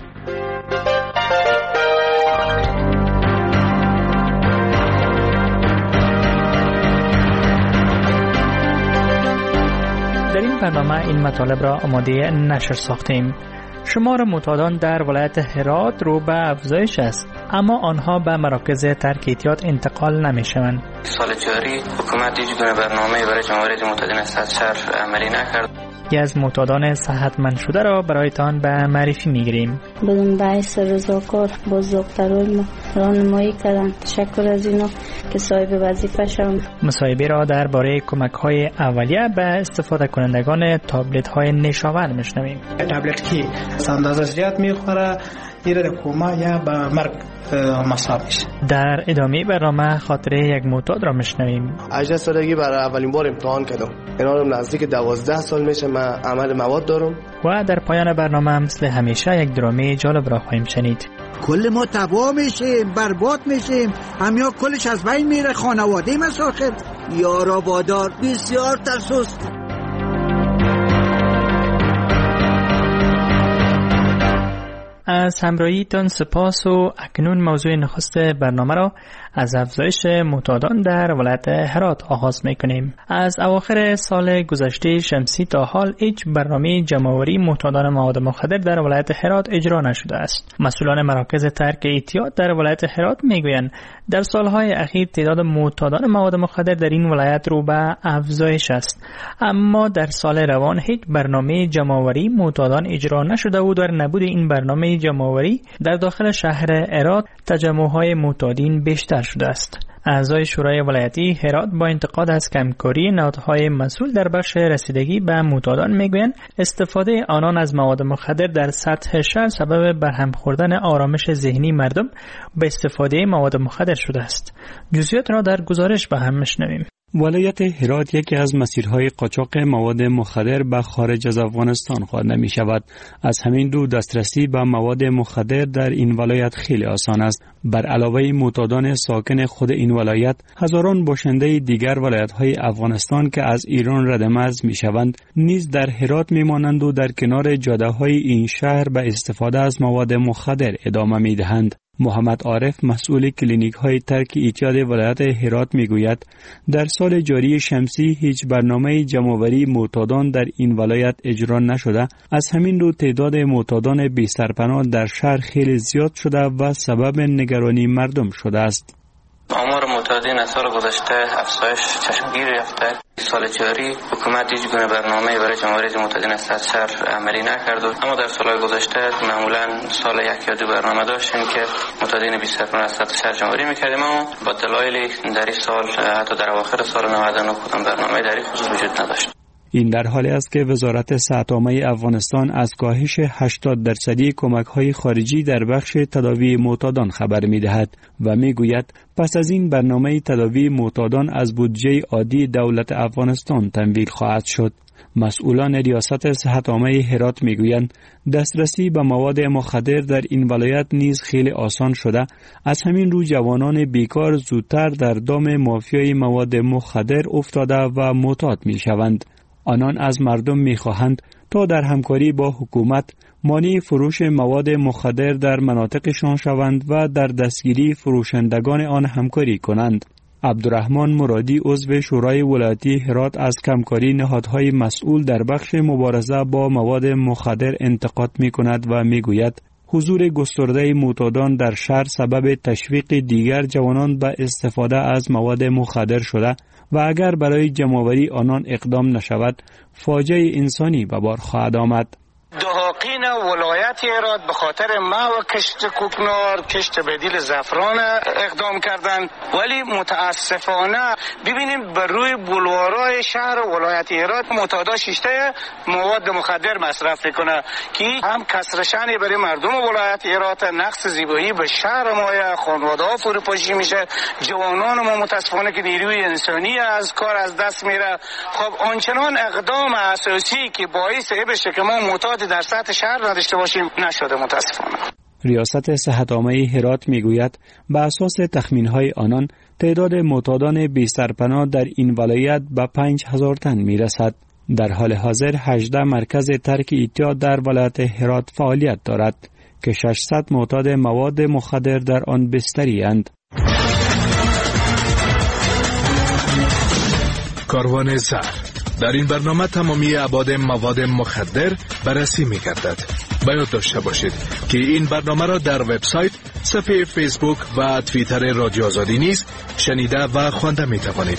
[SPEAKER 14] در این برنامه این مطالب را آماده نشر ساختیم. شمار معتادان در ولایت هرات رو به افزایش است، اما آنها به مراکز ترک اعتیاد انتقال نمی‌شوند.
[SPEAKER 16] سال جاری حکومت هیچ گونه برنامه‌ای برای جمهوری معتادین از شهر عملی نکرد.
[SPEAKER 14] یکی از معتادان صحتمند شده را برایتان به معرفی می‌گیریم.
[SPEAKER 17] بدون بحث رضاکار بزرگتران راهنمایی کردند. تشکر از اینا که صاحب وظیفه شدند.
[SPEAKER 14] مصاحبه را درباره کمک‌های اولیه به استفاده کنندگان تابلت‌های نشاور می‌شنویم.
[SPEAKER 18] تابلت کی اندازه زیاد می‌خوره میره در کما یا به مرگ مصاب میشه.
[SPEAKER 14] در ادامه برنامه خاطره یک معتاد را میشنویم.
[SPEAKER 19] 18 سالگی برای اولین بار امتحان کردم. اینا رو نزدیک 12 سال میشه من عمل مواد دارم.
[SPEAKER 14] و در پایان برنامه مثل همیشه یک درامه جالب را خواهیم شنید.
[SPEAKER 20] کل ما تباه میشیم، برباد میشیم، همیا کلش از بین میره، خانواده مساخر. یارا وادار بسیار ترسوست.
[SPEAKER 14] از همراهیتان سپاس و اکنون موضوع نخست برنامه را از افزایش معتادان در ولایت هرات آغاز میکنیم. از اواخر سال گذشته شمسی تا حال هیچ برنامه جمع‌آوری معتادان مواد مخدر در ولایت هرات اجرا نشده است. مسئولان مراکز ترک اعتیاد در ولایت هرات میگویند در سالهای اخیر تعداد معتادان مواد مخدر در این ولایت رو به افزایش است، اما در سال روان هیچ برنامه جمع‌آوری معتادان اجرا نشده و در نبود این برنامه جمع‌آوری در داخل شهر هرات تجمع‌های معتادین بیشتر شده است. اعضای شورای ولایتی هرات با انتقاد از کمکاری نهادهای مسئول در بخش رسیدگی به معتادان میگویند استفاده آنان از مواد مخدر در سطح شهر سبب برهم خوردن آرامش ذهنی مردم به استفاده مواد مخدر شده است. جزئیات را در گزارش به هم میشنویم.
[SPEAKER 21] ولایت هرات یکی از مسیرهای قاچاق مواد مخدر به خارج از افغانستان خوانده می شود. از همین رو دسترسی به مواد مخدر در این ولایت خیلی آسان است. بر علاوه معتادان ساکن خود این ولایت، هزاران باشنده دیگر ولایت‌های افغانستان که از ایران ردمرز می شوند، نیز در هرات می مانند و در کنار جاده‌های این شهر به استفاده از مواد مخدر ادامه می دهند. محمد عارف مسئول کلینیک های ترک اعتیاد ولایت هرات میگوید در سال جاری شمسی هیچ برنامه جمع‌آوری معتادان در این ولایت اجرا نشده. از همین رو تعداد معتادان بی سرپناه در شهر خیلی زیاد شده و سبب نگرانی مردم شده است.
[SPEAKER 16] آمار معتادین از سال گذشته افزایش چشمگیر یافته. سال جاری حکومت هیچ گونه برنامه‌ای برای جمع‌آوری معتادین از سطح شهر عملی نکرد، اما در سال‌های گذشته معمولاً سال یک یا دو برنامه داشتیم که معتادین بی سرپناه از سطح شهر جمع‌آوری می‌کردیم، اما با دلایلی در این سال حتی در اواخر سال 99 کدام برنامه‌ای در این خصوص وجود نداشت.
[SPEAKER 21] این در حالی است که وزارت صحت عامه افغانستان از کاهش 80% کمک‌های خارجی در بخش تداوی معتادان خبر می‌دهد و می‌گوید پس از این برنامه تداوی معتادان از بودجه عادی دولت افغانستان تمویل خواهد شد. مسئولان ریاست صحت عامه هرات میگویند دسترسی به مواد مخدر در این ولایت نیز خیلی آسان شده. از همین رو جوانان بیکار زودتر در دام مافیای مواد مخدر افتاده و معتاد میشوند. آنان از مردم میخواهند تا در همکاری با حکومت مانع فروش مواد مخدر در مناطقشان شوند و در دستگیری فروشندگان آن همکاری کنند. عبدالرحمن مرادی عضو شورای ولایتی هرات از کمکاری نهادهای مسئول در بخش مبارزه با مواد مخدر انتقاد می‌کند و می‌گوید حضور گسترده معتادان در شهر سبب تشویق دیگر جوانان به استفاده از مواد مخدر شده و اگر برای جمع‌آوری آنان اقدام نشود فاجعه انسانی به بار خواهد آمد.
[SPEAKER 6] دهاقین ولایت هرات به خاطر محو کشت کوکنار، کشت بدیل زعفران اقدام کردند، ولی متاسفانه ببینیم بر روی بولوارهای شهر ولایت هرات معتادا شیشته مواد مخدر مصرف میکنه که هم کسرشانی برای مردم ولایت هرات، نقص زیبایی به شهر ما، خانواده‌ها فروپاشی میشه، جوانان ما متاسفانه که نیروی انسانی از کار از دست میره. خب آنچنان اقدام اساسی که باعث بشه که ما معتاد در سطح شهر نداشته باشیم نشده متاسفانه.
[SPEAKER 21] ریاست صحت عامه هرات میگوید به اساس تخمین‌های آنان تعداد معتادان بی سرپناه در این ولایت به 5000 تن میرسد. در حال حاضر 18 مرکز ترک اعتیاد در ولایت هرات فعالیت دارد که 600 معتاد مواد مخدر در آن بستری اند.
[SPEAKER 22] کاروان زهر. در این برنامه تمامی ابعاد مواد مخدر بررسی می‌گردد. باید داشته باشید که این برنامه را در وبسایت، صفحه فیسبوک و توییتر رادیو آزادی نیز شنیده و خوانده می‌توانید.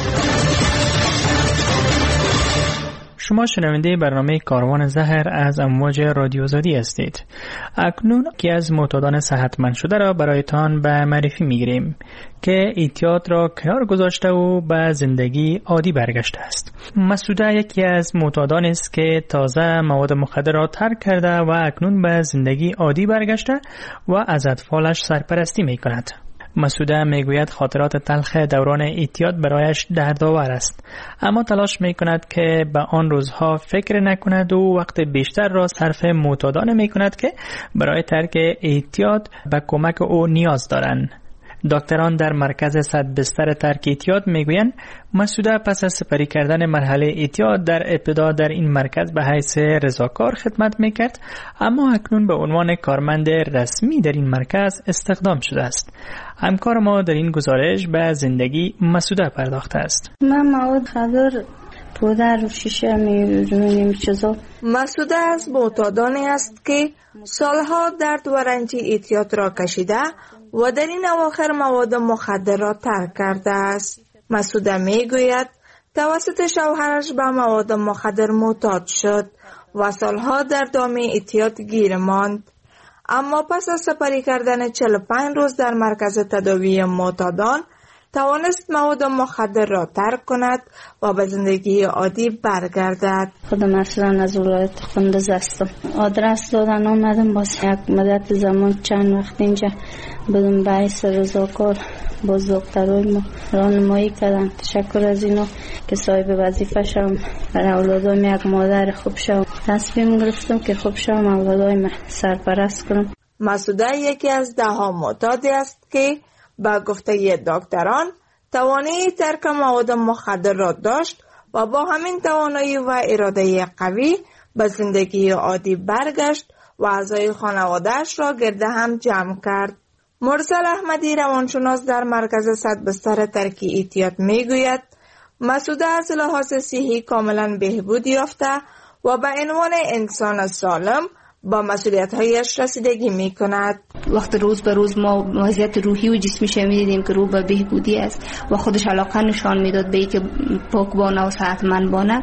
[SPEAKER 14] شما شنونده برنامه کاروان زهر از امواج رادیو آزادی هستید. اکنون که از معتادان صحتمند شده را برایتان به معرفی میگیریم که اعتیاد را کنار گذاشته و به زندگی عادی برگشته است. مسعوده یکی از معتادان است که تازه مواد مخدر را ترک کرده و اکنون به زندگی عادی برگشته و از اطفالش سرپرستی میکند. مسعوده میگوید خاطرات تلخ دوران اعتیاد برایش دردآور است، اما تلاش میکند که به آن روزها فکر نکند و وقت بیشتر را صرف معتادان میکند که برای ترک اعتیاد به کمک او نیاز دارند. دکتران در مرکز 100 بستر ترک اعتیاد میگویند مسعوده پس از سپری کردن مرحله اعتیاد در ابتدا در این مرکز به حیث رضاکار خدمت میکرد، اما اکنون به عنوان کارمند رسمی در این مرکز استخدام شده است. همکار ما در این گزارش به زندگی مسعوده پرداخته است.
[SPEAKER 17] من مواد خدر پودر و شیشه می‌بینیم چیزا.
[SPEAKER 15] مسعوده از معتادانی است که سالها درد و رنج اعتیاد را کشیده و در این اواخر مواد مخدر را ترک کرده است. مسعوده میگوید توسط شوهرش به مواد مخدر معتاد شد و سالها در دام اعتیاد گیر ماند، اما پس از سپری کردن 45 روز در مرکز تداوی معتادان توانست مواد مخدر را ترک کند و به زندگی عادی برگردد.
[SPEAKER 17] خودم اصلا از ولایت قندز هستم. آدرس دادن آمدم، باز یک مدت زمان چند وقت اینجا بدون بحث رضاکار باز دکترای ما راهنمایی کردن. تشکر از اینا که صاحب وظیفه شدم، برای اولادایم یک مادر خوب شدم. تصمیم گرفتم که خوب شدم اولادایم سرپرست کنم.
[SPEAKER 15] مسعوده یکی از 10 معتادی است که با گفته دکتران توانایی ترک مواد مخدر را داشت و با همین توانایی و اراده قوی به زندگی عادی برگشت و اعضای خانواده‌اش را گرد هم جمع کرد. مرسل احمدی روانشناس در مرکز 100 بستر ترک اعتیاد میگوید مسعوده از لحاظ صحی کاملا بهبود یافته و به عنوان انسان سالم با مسئولیت‌هایش رسیدگی می‌کند.
[SPEAKER 23] وقت روز به روز ما وضعیت روحی و جسمیش می‌دیدیم که رو به بهبودی است و خودش علاقه نشان میداد به اینکه پاکبانه و صحتمندانه.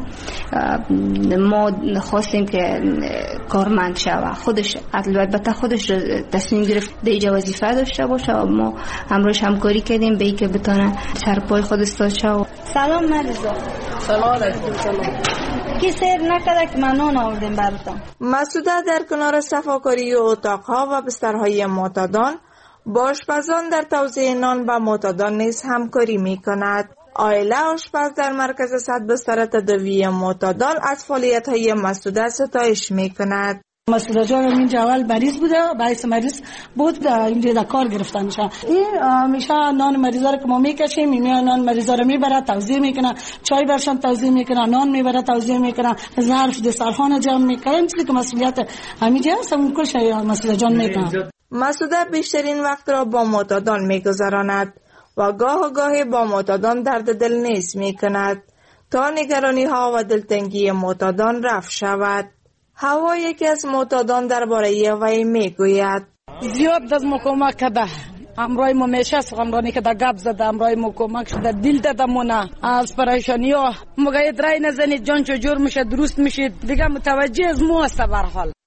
[SPEAKER 23] ما خواستیم که کارمند شود. خودش البته خودش تصمیم گرفت دیگه وظیفه داشته باشه و ما همراهش همکاری کردیم به اینکه بتونه سرپای خود استاد شود. سلام مریضا.
[SPEAKER 15] سلام علیکم.
[SPEAKER 23] کی سیر نکرده که من نان آوردیم براتون.
[SPEAKER 15] مسعوده در کنار صفاکاری اتاقها و بسترهای معتادان با آشپزان در توزیع نان به معتادان نیز همکاری می‌کند. آیله آشپز در مرکز 100 بستر تداوی معتادان از فعالیت‌های مسعوده ستایش می‌کند.
[SPEAKER 24] مسعوده جان اینجا اول مریض بوده، باعث مریض بود اینجا کار گرفتن میشه. این میشه نان مریضا رو که ما میکشیم، میاد نان مریضا رو میبره توزیع میکنه، چای برشان توزیع میکنه، نان میبره توزیع میکنه، ظرف دسترخوان جمع میکنه. این چیزی که مسئولیت همینجا هست، اون کلش مسعوده جان میکنه.
[SPEAKER 15] مسعوده بیشترین وقت را با معتادان میگذراند و گاه با معتادان درد دل نیز میکند تا نگرانی ها و دلتنگی معتادان رفع شود. هوا یکی از معتادان درباره وی میگوید
[SPEAKER 24] زیاد از ما کمک کرده، امرای ما میشه سخنرانی که در گپ زده، امرای ما کمک شده، دل دادمونه از پریشانی ها. مگه رای نزنید جان چجور میشه درست میشه، دیگه متوجه از ما است. به هر حال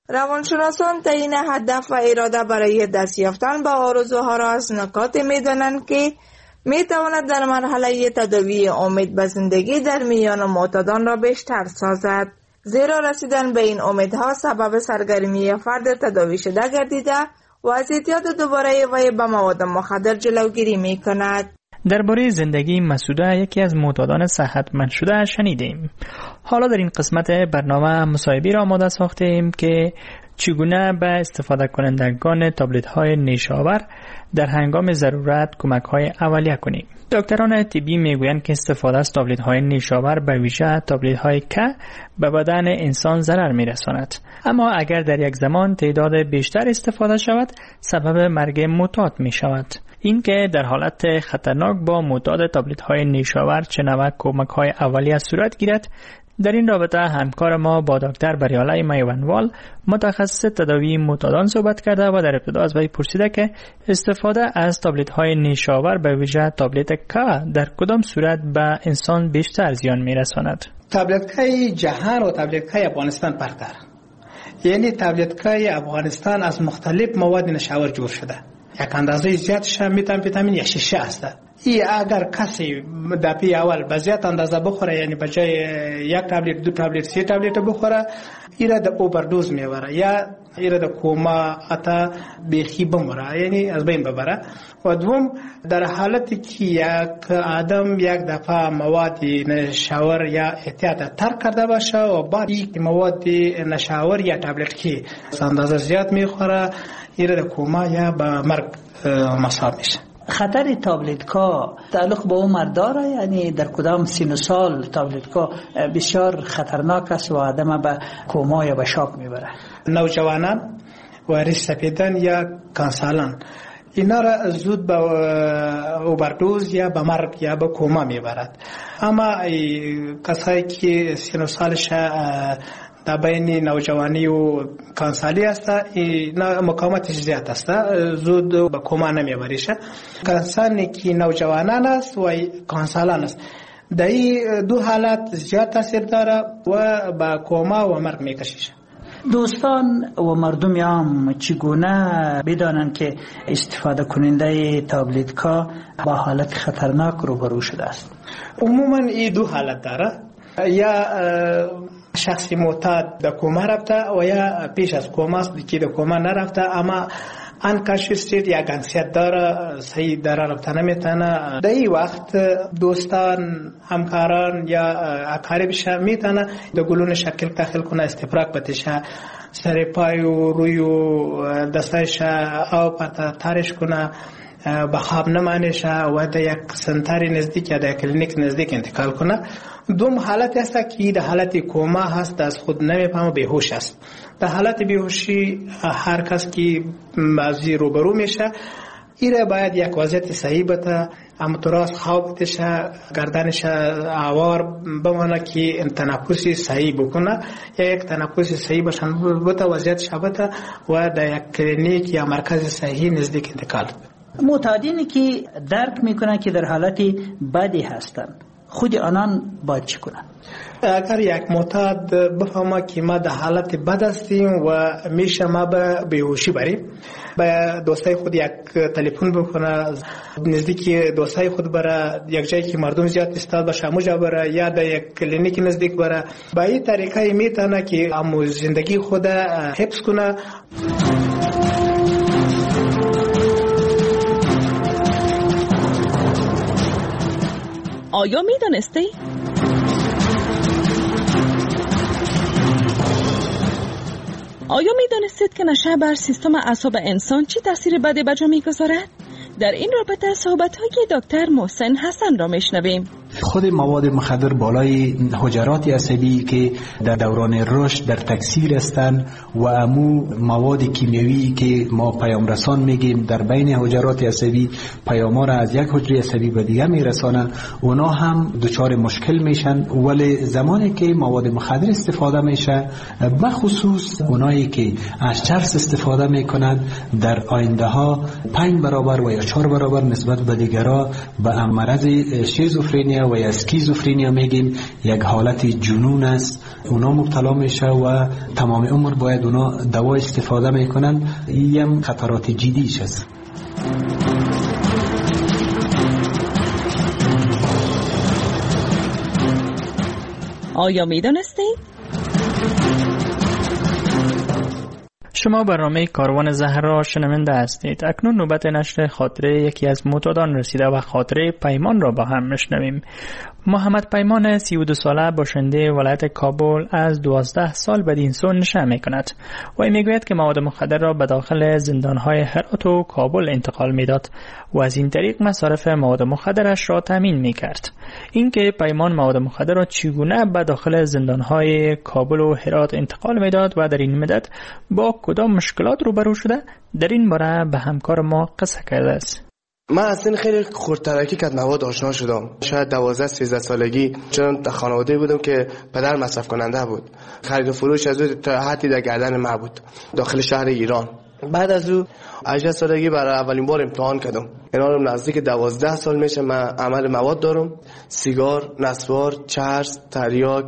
[SPEAKER 15] روانشناسان تعیین هدف و اراده برای دست یافتن به آرزوها را از نکاتی می‌دانند که می‌تواند در مرحله تداوی امید به زندگی در میان معتادان را بیشتر سازد، زیرا رسیدن به این امیدها سبب سرگرمی فرد تداوی شده گردیده و از اعتیاد دوباره وی به مواد مخدر جلوگیری می‌کند.
[SPEAKER 14] درباره زندگی مسعوده، یکی از معتادان صحتمند شده، شنیدیم. حالا در این قسمت برنامه مصاحبه را آماده ساختیم که چگونه به استفاده کنندگان تابلت های نیشاور در هنگام ضرورت کمک های اولیه کنیم. دکتران طبی میگویند که استفاده از تابلت های نیشاور به ویژه تابلت های که به بدن انسان ضرر میرساند، اما اگر در یک زمان تعداد بیشتر استفاده شود سبب مرگ معتاد می شود. این که در حالت خطرناک با معتاد تابلت های نیشاور چنوع کمک های اولیه صورت گیرد، در این رابطه همکار ما با دکتر بریاله میوانوال متخصص تداوی معتادان صحبت کرده و در ابتدا از وی پرسیده که استفاده از تابلت های نیشاور به ویژه تابلت که در کدام صورت به انسان بیشتر زیان میرساند.
[SPEAKER 18] تابلت که جهان و تابلت که افغانستان فرق دارد. یعنی تابلت که افغانستان از مختلف مواد نشاور جور شده. یک اندازه زیادش میتامفیتامین یا شیشه است. ای اگر کسی دفعه اول به زیاد اندازه بخوره، یعنی به جای یک تابلت 2 تابلت 3 تابلت بخوره، ایره د اووردوز میبره یا ایره د کوما اتا بیخی بمره، یعنی از بین ببره. و دوم در حالتی که یک آدم یک دفعه مواد نشاور یا احتیاط ترک کرده باشه و بعد یک مواد نشاور یا تابلت که اندازه زیاد میخوره، ایره د کوما یا به مرگ مصاب میشه.
[SPEAKER 3] خطر تابلت کا تعلق به عمر داره، یعنی در کدام سن و سال تابلت کا بسیار خطرناک است و آدم به کوما یا به شاک میبره؟
[SPEAKER 18] نوجوانان و ریش سپیدن یا کانسالان اینا را زود به اووردوز یا به مرگ یا به کوما میبرد. اما کسایی که سن و سالش در بین نوجوانی و کانسالی است، اینا مقاومتش زیاد است، زود به کوما نمیبریشه. کسانی که نوجوانان است و کانسالان است، در این دو حالت زیاد تاثیر داره و به کوما و مرگ میکشیشه.
[SPEAKER 3] دوستان و مردم عام چگونه بدانند که استفاده کننده تابلت کا با حالت خطرناک روبرو شده است؟
[SPEAKER 18] عموما این دو حالت داره، یا شخصی معتاد در کوما رفته و یا پیش از کوما است که در کوما نرفته، اما انکاشیستید یا گنسیت داره، صحیح در رفته نمیتونه. در این وقت دوستان، همکاران یا اقاربش میتونه در گلون شکل داخل کنه، استفراغ بتشه، سر پای و روی و دستایش آب تارش کنه، به خواب نمانشه و در یک سنتری نزدیک یا در کلینیک نزدیک انتقال کنه. دوم حالت است که در حالت کوما هست، از خود نمیفهمه، بیهوش است. در حالت بیهوشی هر کس که از روبرو میشه، ایره باید یک وضعیت صحیح بته، امتراس خواب بتشه، گردنش آوار بمانه که تنفسی صحیح بکنه، یا یک تنفسی صحیح باشن بته، وضعیت شبته و در یک کلینیک یا مرکز صحیح نزدیک انتقال.
[SPEAKER 3] معتادینی که درک میکنن که در حالت بدی هستند، خود آنان باید چی کنن؟
[SPEAKER 18] اگر یک معتاد بفهمه که ما در حالت بد هستیم و میشه ما به بیهوشی بریم، به دوستای خود یک تلفن بکنه، نزدیک دوستای خود بره، یک جایی که مردم زیاد استاد باشه موجا بره، یا در یک کلینیک نزدیک بره. به این طریقه میتونه که زندگی خود حفظ کنه.
[SPEAKER 4] آیا میدانسته؟ آیا میدانستید که نشه بر سیستم اعصاب انسان چی تاثیر بدی به جا میگذارد؟ در این رابطه صحبت‌های دکتر محسن حسن را میشنویم.
[SPEAKER 7] خود مواد مخدر بالای حجرات عصبی که در دوران رشد در تکثیر هستند و امو مواد کیمیایی که ما پیام رسان میگیم در بین حجرات عصبی پیام را از یک حجره عصبی به دیگه میرسانند، اونا هم دچار مشکل میشن. ولی زمانی که مواد مخدر استفاده میشه، بخصوص اونایی که از چرس استفاده میکنند، در آینده ها 5 برابر و یا 4 برابر نسبت به دیگرها به مرض شیزوفرنیا و یا اسکیزوفرینیا میگیم، یک حالت جنون است. اونا مبتلا میشه و تمام عمر باید اونا دوا استفاده میکنن. این هم خطرات جدیش است.
[SPEAKER 4] آیا میدانستید؟
[SPEAKER 14] شما برنامه کاروان زهر را شنونده هستید. اکنون نوبت نشر خاطره یکی از معتادان رسیده و خاطره پیمان را با هم میشنویم. محمد پیمان 32 ساله باشنده ولایت کابل از 12 سال بدین سو نشه میکند و میگوید که مواد مخدر را به داخل زندانهای هرات و کابل انتقال میداد و از این طریق مصارف مواد مخدرش را تامین میکرد. اینکه پیمان مواد مخدر را چگونه به داخل زندانهای کابل و هرات انتقال میداد و در این مدت با کدام مشکلات روبرو شده، در این باره به همکار ما قصه کرده است.
[SPEAKER 19] من اصلا خیلی خردترکی که مواد آشنا شدم. شاید 12-13 سالگی، چون در خانواده بودم که پدر مصرف کننده بود. خرید و فروش از او تا حدی در گردن ما بود داخل شهر ایران. بعد از او 18 سالگی برای اولین بار امتحان کردم. اینا نزدیک 12 سال میشه من عمل مواد دارم. سیگار، نسوار، چرس، تریاک،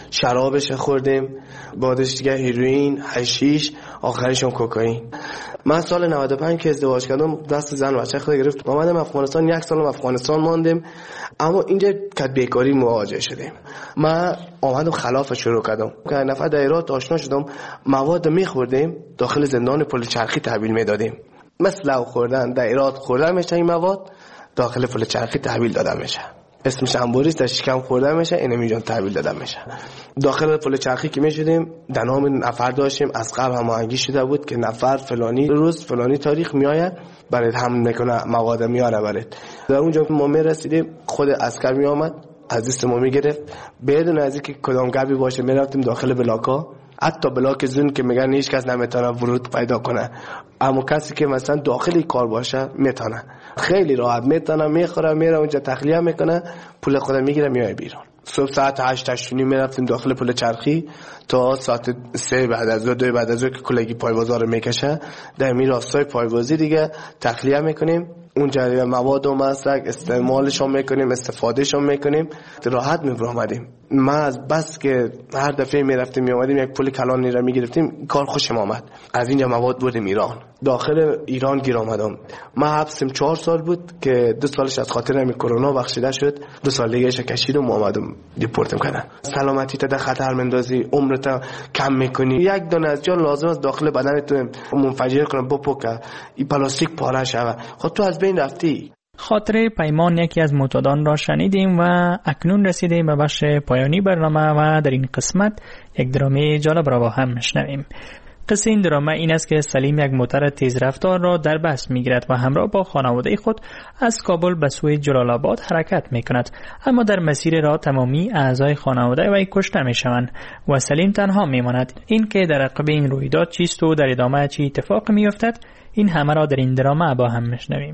[SPEAKER 19] شرابش خوردیم، بعدش دیگه هیروئین، حشیش، آخرشم کوکائین. من سال 95 که ازدواج کردم دست زن و بچه خود گرفت. اومدم افغانستان، 1 سال افغانستان ماندیم، اما اینجا کد بیکاری مواجه شدیم. من اومدم خلاف شروع کردم که نفر دایرات آشنا شدم. مواد میخوردیم داخل زندان پل چرخی تحویل میدادیم. مثل او خوردن، دایرات خوردن میشه، این مواد داخل پل چرخی تحویل دادن میشه. اسمش انبوریست، در شکم خوردن میشه، اینم اینجا تحویل دادن میشه. داخل پل چرخی که میشدیم در نام نفر داشتیم، از قبل هماهنگی شده بود که نفر فلانی روز فلانی تاریخ میآید برای حمل میکنه، مواد میاره برات. در اونجا ما میرسیدیم، خود عسکر میآمد از دست ما میگرفت، بدون از اینکه کدام گبی باشه میرفتیم داخل بلاکا. حتی بلاک زون که میگن هیچ کس نمیتونه ورود پیدا کنه، اما کسی که مثلا داخلی کار باشه میتونه، خیلی راحت میتونه، میخوره، میره اونجا تخلیه میکنه، پول خود میگیره میای بیرون. صبح ساعت 8 میرفتیم داخل پل چرخی تا ساعت 3 بعد از 2 بعد از که کلگی پایوازا رو میکشه، در می راستای پایوازی دیگه تخلیه میکنیم. اونجا مواد و مسک استعمالشون میکنیم، استفادهشون میکنیم، راحت میبرامدیم. ما از بس که هر دفعه میرفتیم میامدیم یک پول کلانی را میگرفتیم، کار خوشم آمد. از اینجا مواد بردیم ایران. داخل ایران گیر آمدم. ما حبسم 4 سال بود که 2 سالش از خاطر همین کرونا بخشیده شد. 2 سال دیگهش کشیدم و اومدم دیپورتم کردن. سلامتی تا در خطر مندازی، عمرت کم میکنی. یک دانه از جان لازم است داخل بدنت منفجر کنه، بپکه، این پلاستیک پاره شوه. خود تو از بین رفتی.
[SPEAKER 14] خاطره پیمان یکی از معتادان را شنیدیم و اکنون رسیدیم به بخش پایانی برنامه و در این قسمت یک درامه جالب را با هم میشنویم. قصه این درامه این است که سلیم یک موتر تیز رفتار را در بس میگیرد و همراه با خانواده خود از کابل به سوی جلال آباد حرکت میکند، اما در مسیر راه تمامی اعضای خانواده وی کشته میشوند و سلیم تنها میماند. این که در عقب این رویداد چیست و در ادامه چه اتفاق میافتد، این همه را در این درامه با هم میشنویم.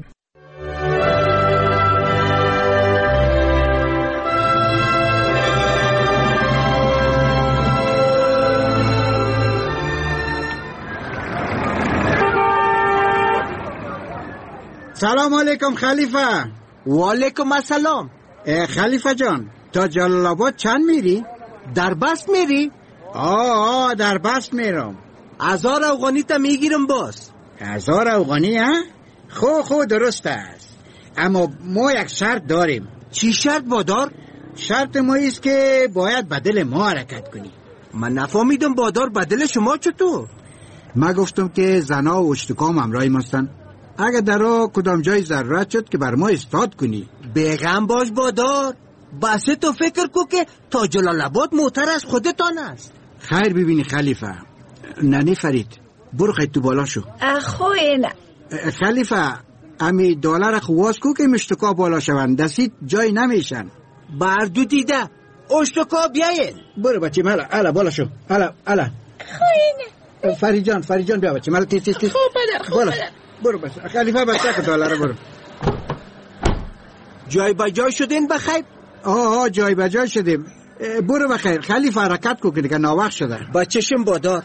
[SPEAKER 20] سلام علیکم خلیفه.
[SPEAKER 8] و علیکم السلام.
[SPEAKER 20] خلیفه جان، تا جلال آباد چند میری؟
[SPEAKER 8] در بس میری؟
[SPEAKER 20] در بس میرم.
[SPEAKER 8] 1000 افغانی تا میگیرم باز.
[SPEAKER 20] 1000 افغانی ها؟ خو درست است، اما ما یک شرط داریم.
[SPEAKER 8] چی شرط بادار؟
[SPEAKER 20] شرط ما ایست که باید بدل ما حرکت کنی.
[SPEAKER 8] من نفهمیدم بادار، بدل شما چطور؟
[SPEAKER 20] ما گفتم که زنا و اشتکام همراهی ماستن، اگه در راه کدام جای ضرورت شد که بر ما استاد کنی.
[SPEAKER 8] بیغم باش بادار، بس تو فکر کو که تا جلال آباد موتر از خودتان است.
[SPEAKER 20] خیر ببینی خلیفه. ننی فرید، برو خیلی تو بالا شو.
[SPEAKER 9] خوینه
[SPEAKER 20] خلیفه، امی دلار خواست کو که مشتکا بالا شوند، دستید جای نمیشن.
[SPEAKER 8] بردو دیده اشتکا بیاین.
[SPEAKER 20] برو بچه مالا، الا بالا شو. الا
[SPEAKER 9] خوینه
[SPEAKER 20] فرید جان بیا بچه مالا، تیز
[SPEAKER 9] خوب بدر
[SPEAKER 20] برو بس خلیفه بس که دلار برو.
[SPEAKER 8] جای بجای شدین بخیر؟
[SPEAKER 20] جای بجای شدیم. برو بخیر خلیفه، حرکت کو که دیگه ناوقت شده.
[SPEAKER 8] بچه‌شم بادار.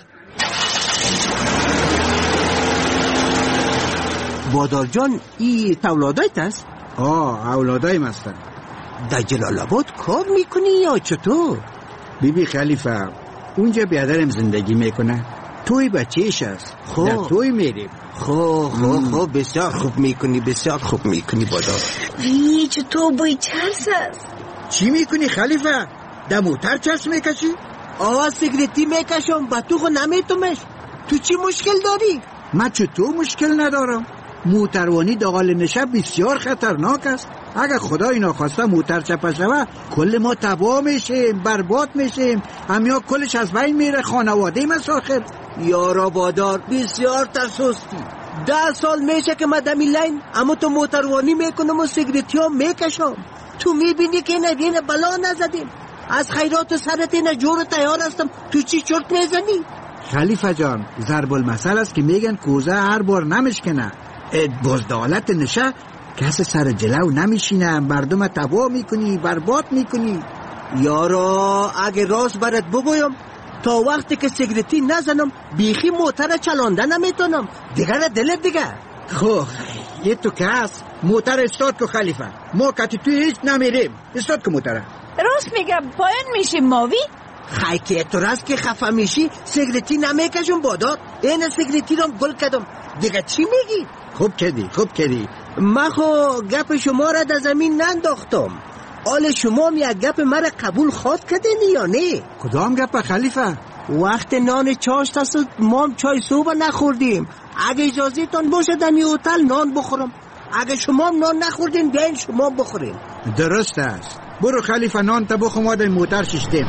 [SPEAKER 8] بادار جان، ای اولادایت است؟
[SPEAKER 20] اولادایم هستن.
[SPEAKER 8] در جلال آباد کار میکنی یا چطور؟
[SPEAKER 20] بیبی خلیفه اونجا بیادرم زندگی میکنه، توی بچهش است. در توی میریم.
[SPEAKER 8] خب بسیار خوب میکنی، بسیار خوب میکنی بادار.
[SPEAKER 9] چطور بوی چرس است؟
[SPEAKER 20] چی میکنی خلیفه؟ در موتر چرس میکشی؟
[SPEAKER 8] سیگریتی میکشم، با تو نمیتونمش. تو چی مشکل داری؟
[SPEAKER 20] من چطور مشکل ندارم؟ موتروانی داخل نشب بسیار خطرناک است. اگر خدای ناخواسته موتر چپه شود کل ما تباه میشیم، برباد میشیم، همیا کلش از بین میره، خانواده مساخر.
[SPEAKER 8] یارا بادار بسیار ترسوستی. 10 سال میشه که من دمی لین اما تو موتروانی میکنم و سیگریتی ها میکشم. تو میبینی که ندین بلا نزدیم. از خیرات سرت این جور تیار هستم، تو چی چرت میزنی؟
[SPEAKER 20] خلیفه جان ضرب المثل است که میگن کوزه هر بار نمیشکنه. بزدالت نشه کس سر جلو نمیشینه، مردم تباه میکنی، برباد میکنی.
[SPEAKER 8] یارا اگه راست برات بگویم تا وقتی که سیگریتی نزنم بیخی موتر چلانده نمیتونم. دیگر دلت دیگه.
[SPEAKER 20] خب یه تو کس موتر استارت کو خلیفه، ما کتی توی هیچ نمیریم. استارت کو موتره.
[SPEAKER 9] راست میگم پایان میشیم ماوی.
[SPEAKER 8] خی که تو راست که خفه میشی سیگریتی نمیکشم بادار. این سیگریتی رو گل کردم. دیگه چی میگی؟
[SPEAKER 20] خوب کردی.
[SPEAKER 8] من خو گپ شما را در زمین ننداختم. آل شما یک گپ مرا قبول خواد کردین یا نه؟
[SPEAKER 20] کدام گپ خلیفه؟
[SPEAKER 8] وقت نان چاشت است ما چای صبح نخوردیم. اگه اجازه تان باشه دمی هتل نان بخورم. اگه شما نان نخوردین بیاین شما بخورین.
[SPEAKER 20] درست است. برو خلیفه نان تا بخور، ما در موتر ششتیم.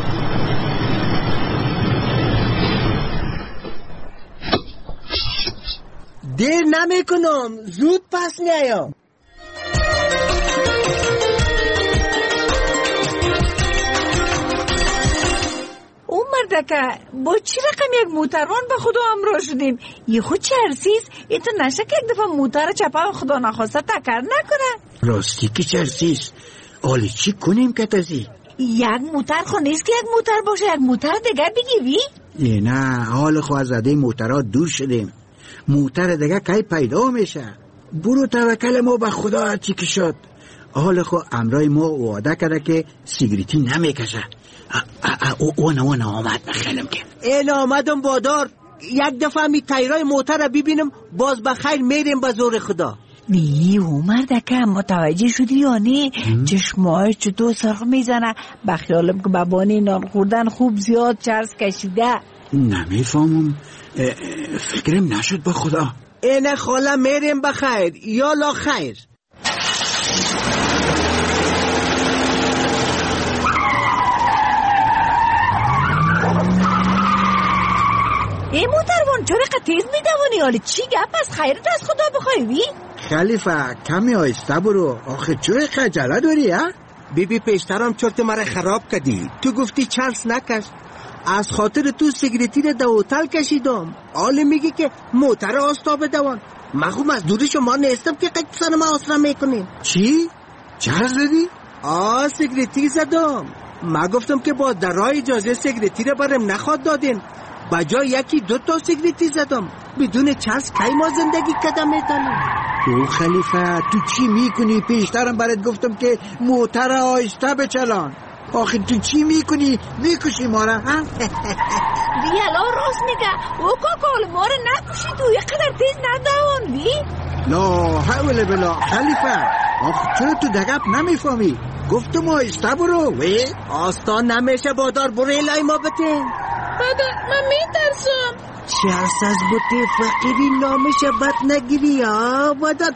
[SPEAKER 8] دیر نمی کنم، زود پس میایم.
[SPEAKER 9] اون مردکه با چی رقم یک موتروان به خدا همراه شدیم؟ یه خود چرسیز ایتو نشه که یک دفعه موتر چپه و خدا نخواسته تکر نکنه.
[SPEAKER 20] راستی که چرسیز آلی چی کنیم که تازی؟
[SPEAKER 9] یک موتر خو نیست که یک موتر باشه، یک موتر دیگه بگیوی؟
[SPEAKER 20] نه حال خو از زده موترها دور شدیم. موتر دیگه کی پیدا میشه. برو توکل ما به خدا هرچی که شد. حال خو امرای ما وعده کرده که سیگریتی نمیکشه. اون آمد نخیلم که
[SPEAKER 8] این آمدم بادار. یک دفعه می تایرای موتر ببینم باز بخیر میریم به زور خدا.
[SPEAKER 9] او مردکه متوجه شدی یا نه؟ چشمای چطور سرخ میزنه. بخیالم که بابانی نان خوردن خوب زیاد چرس کشیده.
[SPEAKER 20] نمیفهمم، فکرم نشد با خدا.
[SPEAKER 8] این خاله میریم بخیر یا لا خیر.
[SPEAKER 9] این موتروان چرا تیز میدوانی؟ حالا چی گپ است؟ خیرت از خدا بخوای بی؟
[SPEAKER 20] خلیفه کمی آیسته برو. آخه چرا خجله داری ها؟
[SPEAKER 8] بیبی پیشترم چرت مرا خراب کردی. تو گفتی چرس نکش، از خاطر تو سیگریتی رو در هتل کشیدم. حالا میگی که موتر آستابه دوان. من خوب از دور شما نیستم که قد سر ما آسرا میکنیم.
[SPEAKER 20] چی؟ چرس زدی؟
[SPEAKER 8] سیگریتی زدم. من گفتم که با در راه اجازه سیگریتی رو برم نخواد دادین. بجای یکی 2 تا سیگریتی زدم. بدون چرس کی ما زندگی کدام میتونیم؟
[SPEAKER 20] او خلیفه تو چی میکنی؟ پیشترم برات گفتم که موتر آهسته بچلان. آخه تو چی میکنی؟ میکشی ما را ها؟
[SPEAKER 9] بیالا راست میگه. او کاکال ما را نکشی، تو یقدر تیز ندوان بی؟
[SPEAKER 20] لا حول بلا خلیفه. آخه چرا تو دقیق نمیفهمی؟ گفتم آهسته برو.
[SPEAKER 8] آستان نمیشه بادار، برو الهی ما بتین.
[SPEAKER 9] بادار من میترسم.
[SPEAKER 8] چرس از بوتی فقیری نامشه بد نگیری ها بادار.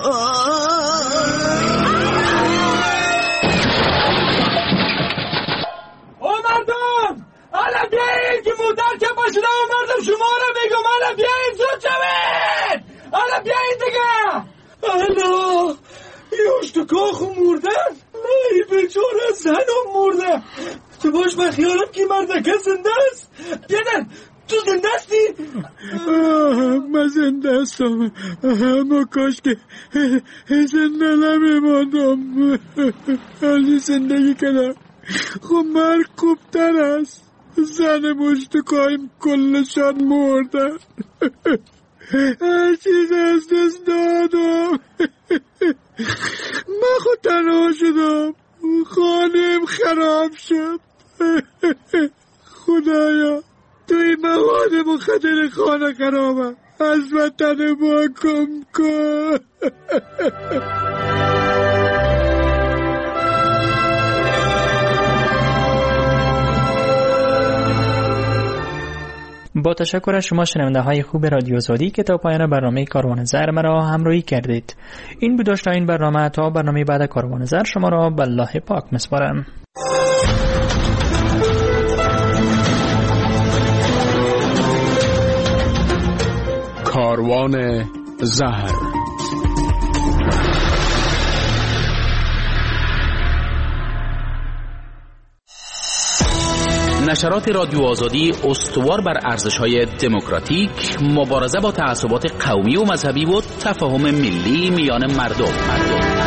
[SPEAKER 10] او مردم حالا بیایید که موتر که باشده و مردم شما را بگم. حالا بیایید زود شوید. حالا بیایید دیگه. حالا یه اشتکاخو مردن. ای بیچاره زنم مرده. تو باش من خیالم که مردکه زنده است. یادر تو زنده هستی؟
[SPEAKER 11] من زنده هستم، اما کاش که زنده نمیماندم. حالی زندگی کنم. خب مرگ خوبتر است. زن مشتکایم کلشان مردن. هر چیز از دست دادم. من خود تنها شدم. خانم خراب شد. خدایا توی مواد مخدر خانه خرابم، از وطن ما کم کن.
[SPEAKER 14] با تشکر از شما شنونده های خوب رادیو آزادی که تا پایان برنامه کاروان زر مرا همراهی کردید. این بود داشت این برنامه. تا برنامه بعد کاروان زر شما را به الله پاک میسپارم.
[SPEAKER 1] کاروان زهر. نشرات رادیو آزادی استوار بر ارزش‌های دموکراتیک، مبارزه با تعصبات قومی و مذهبی و تفاهم ملی میان مردم.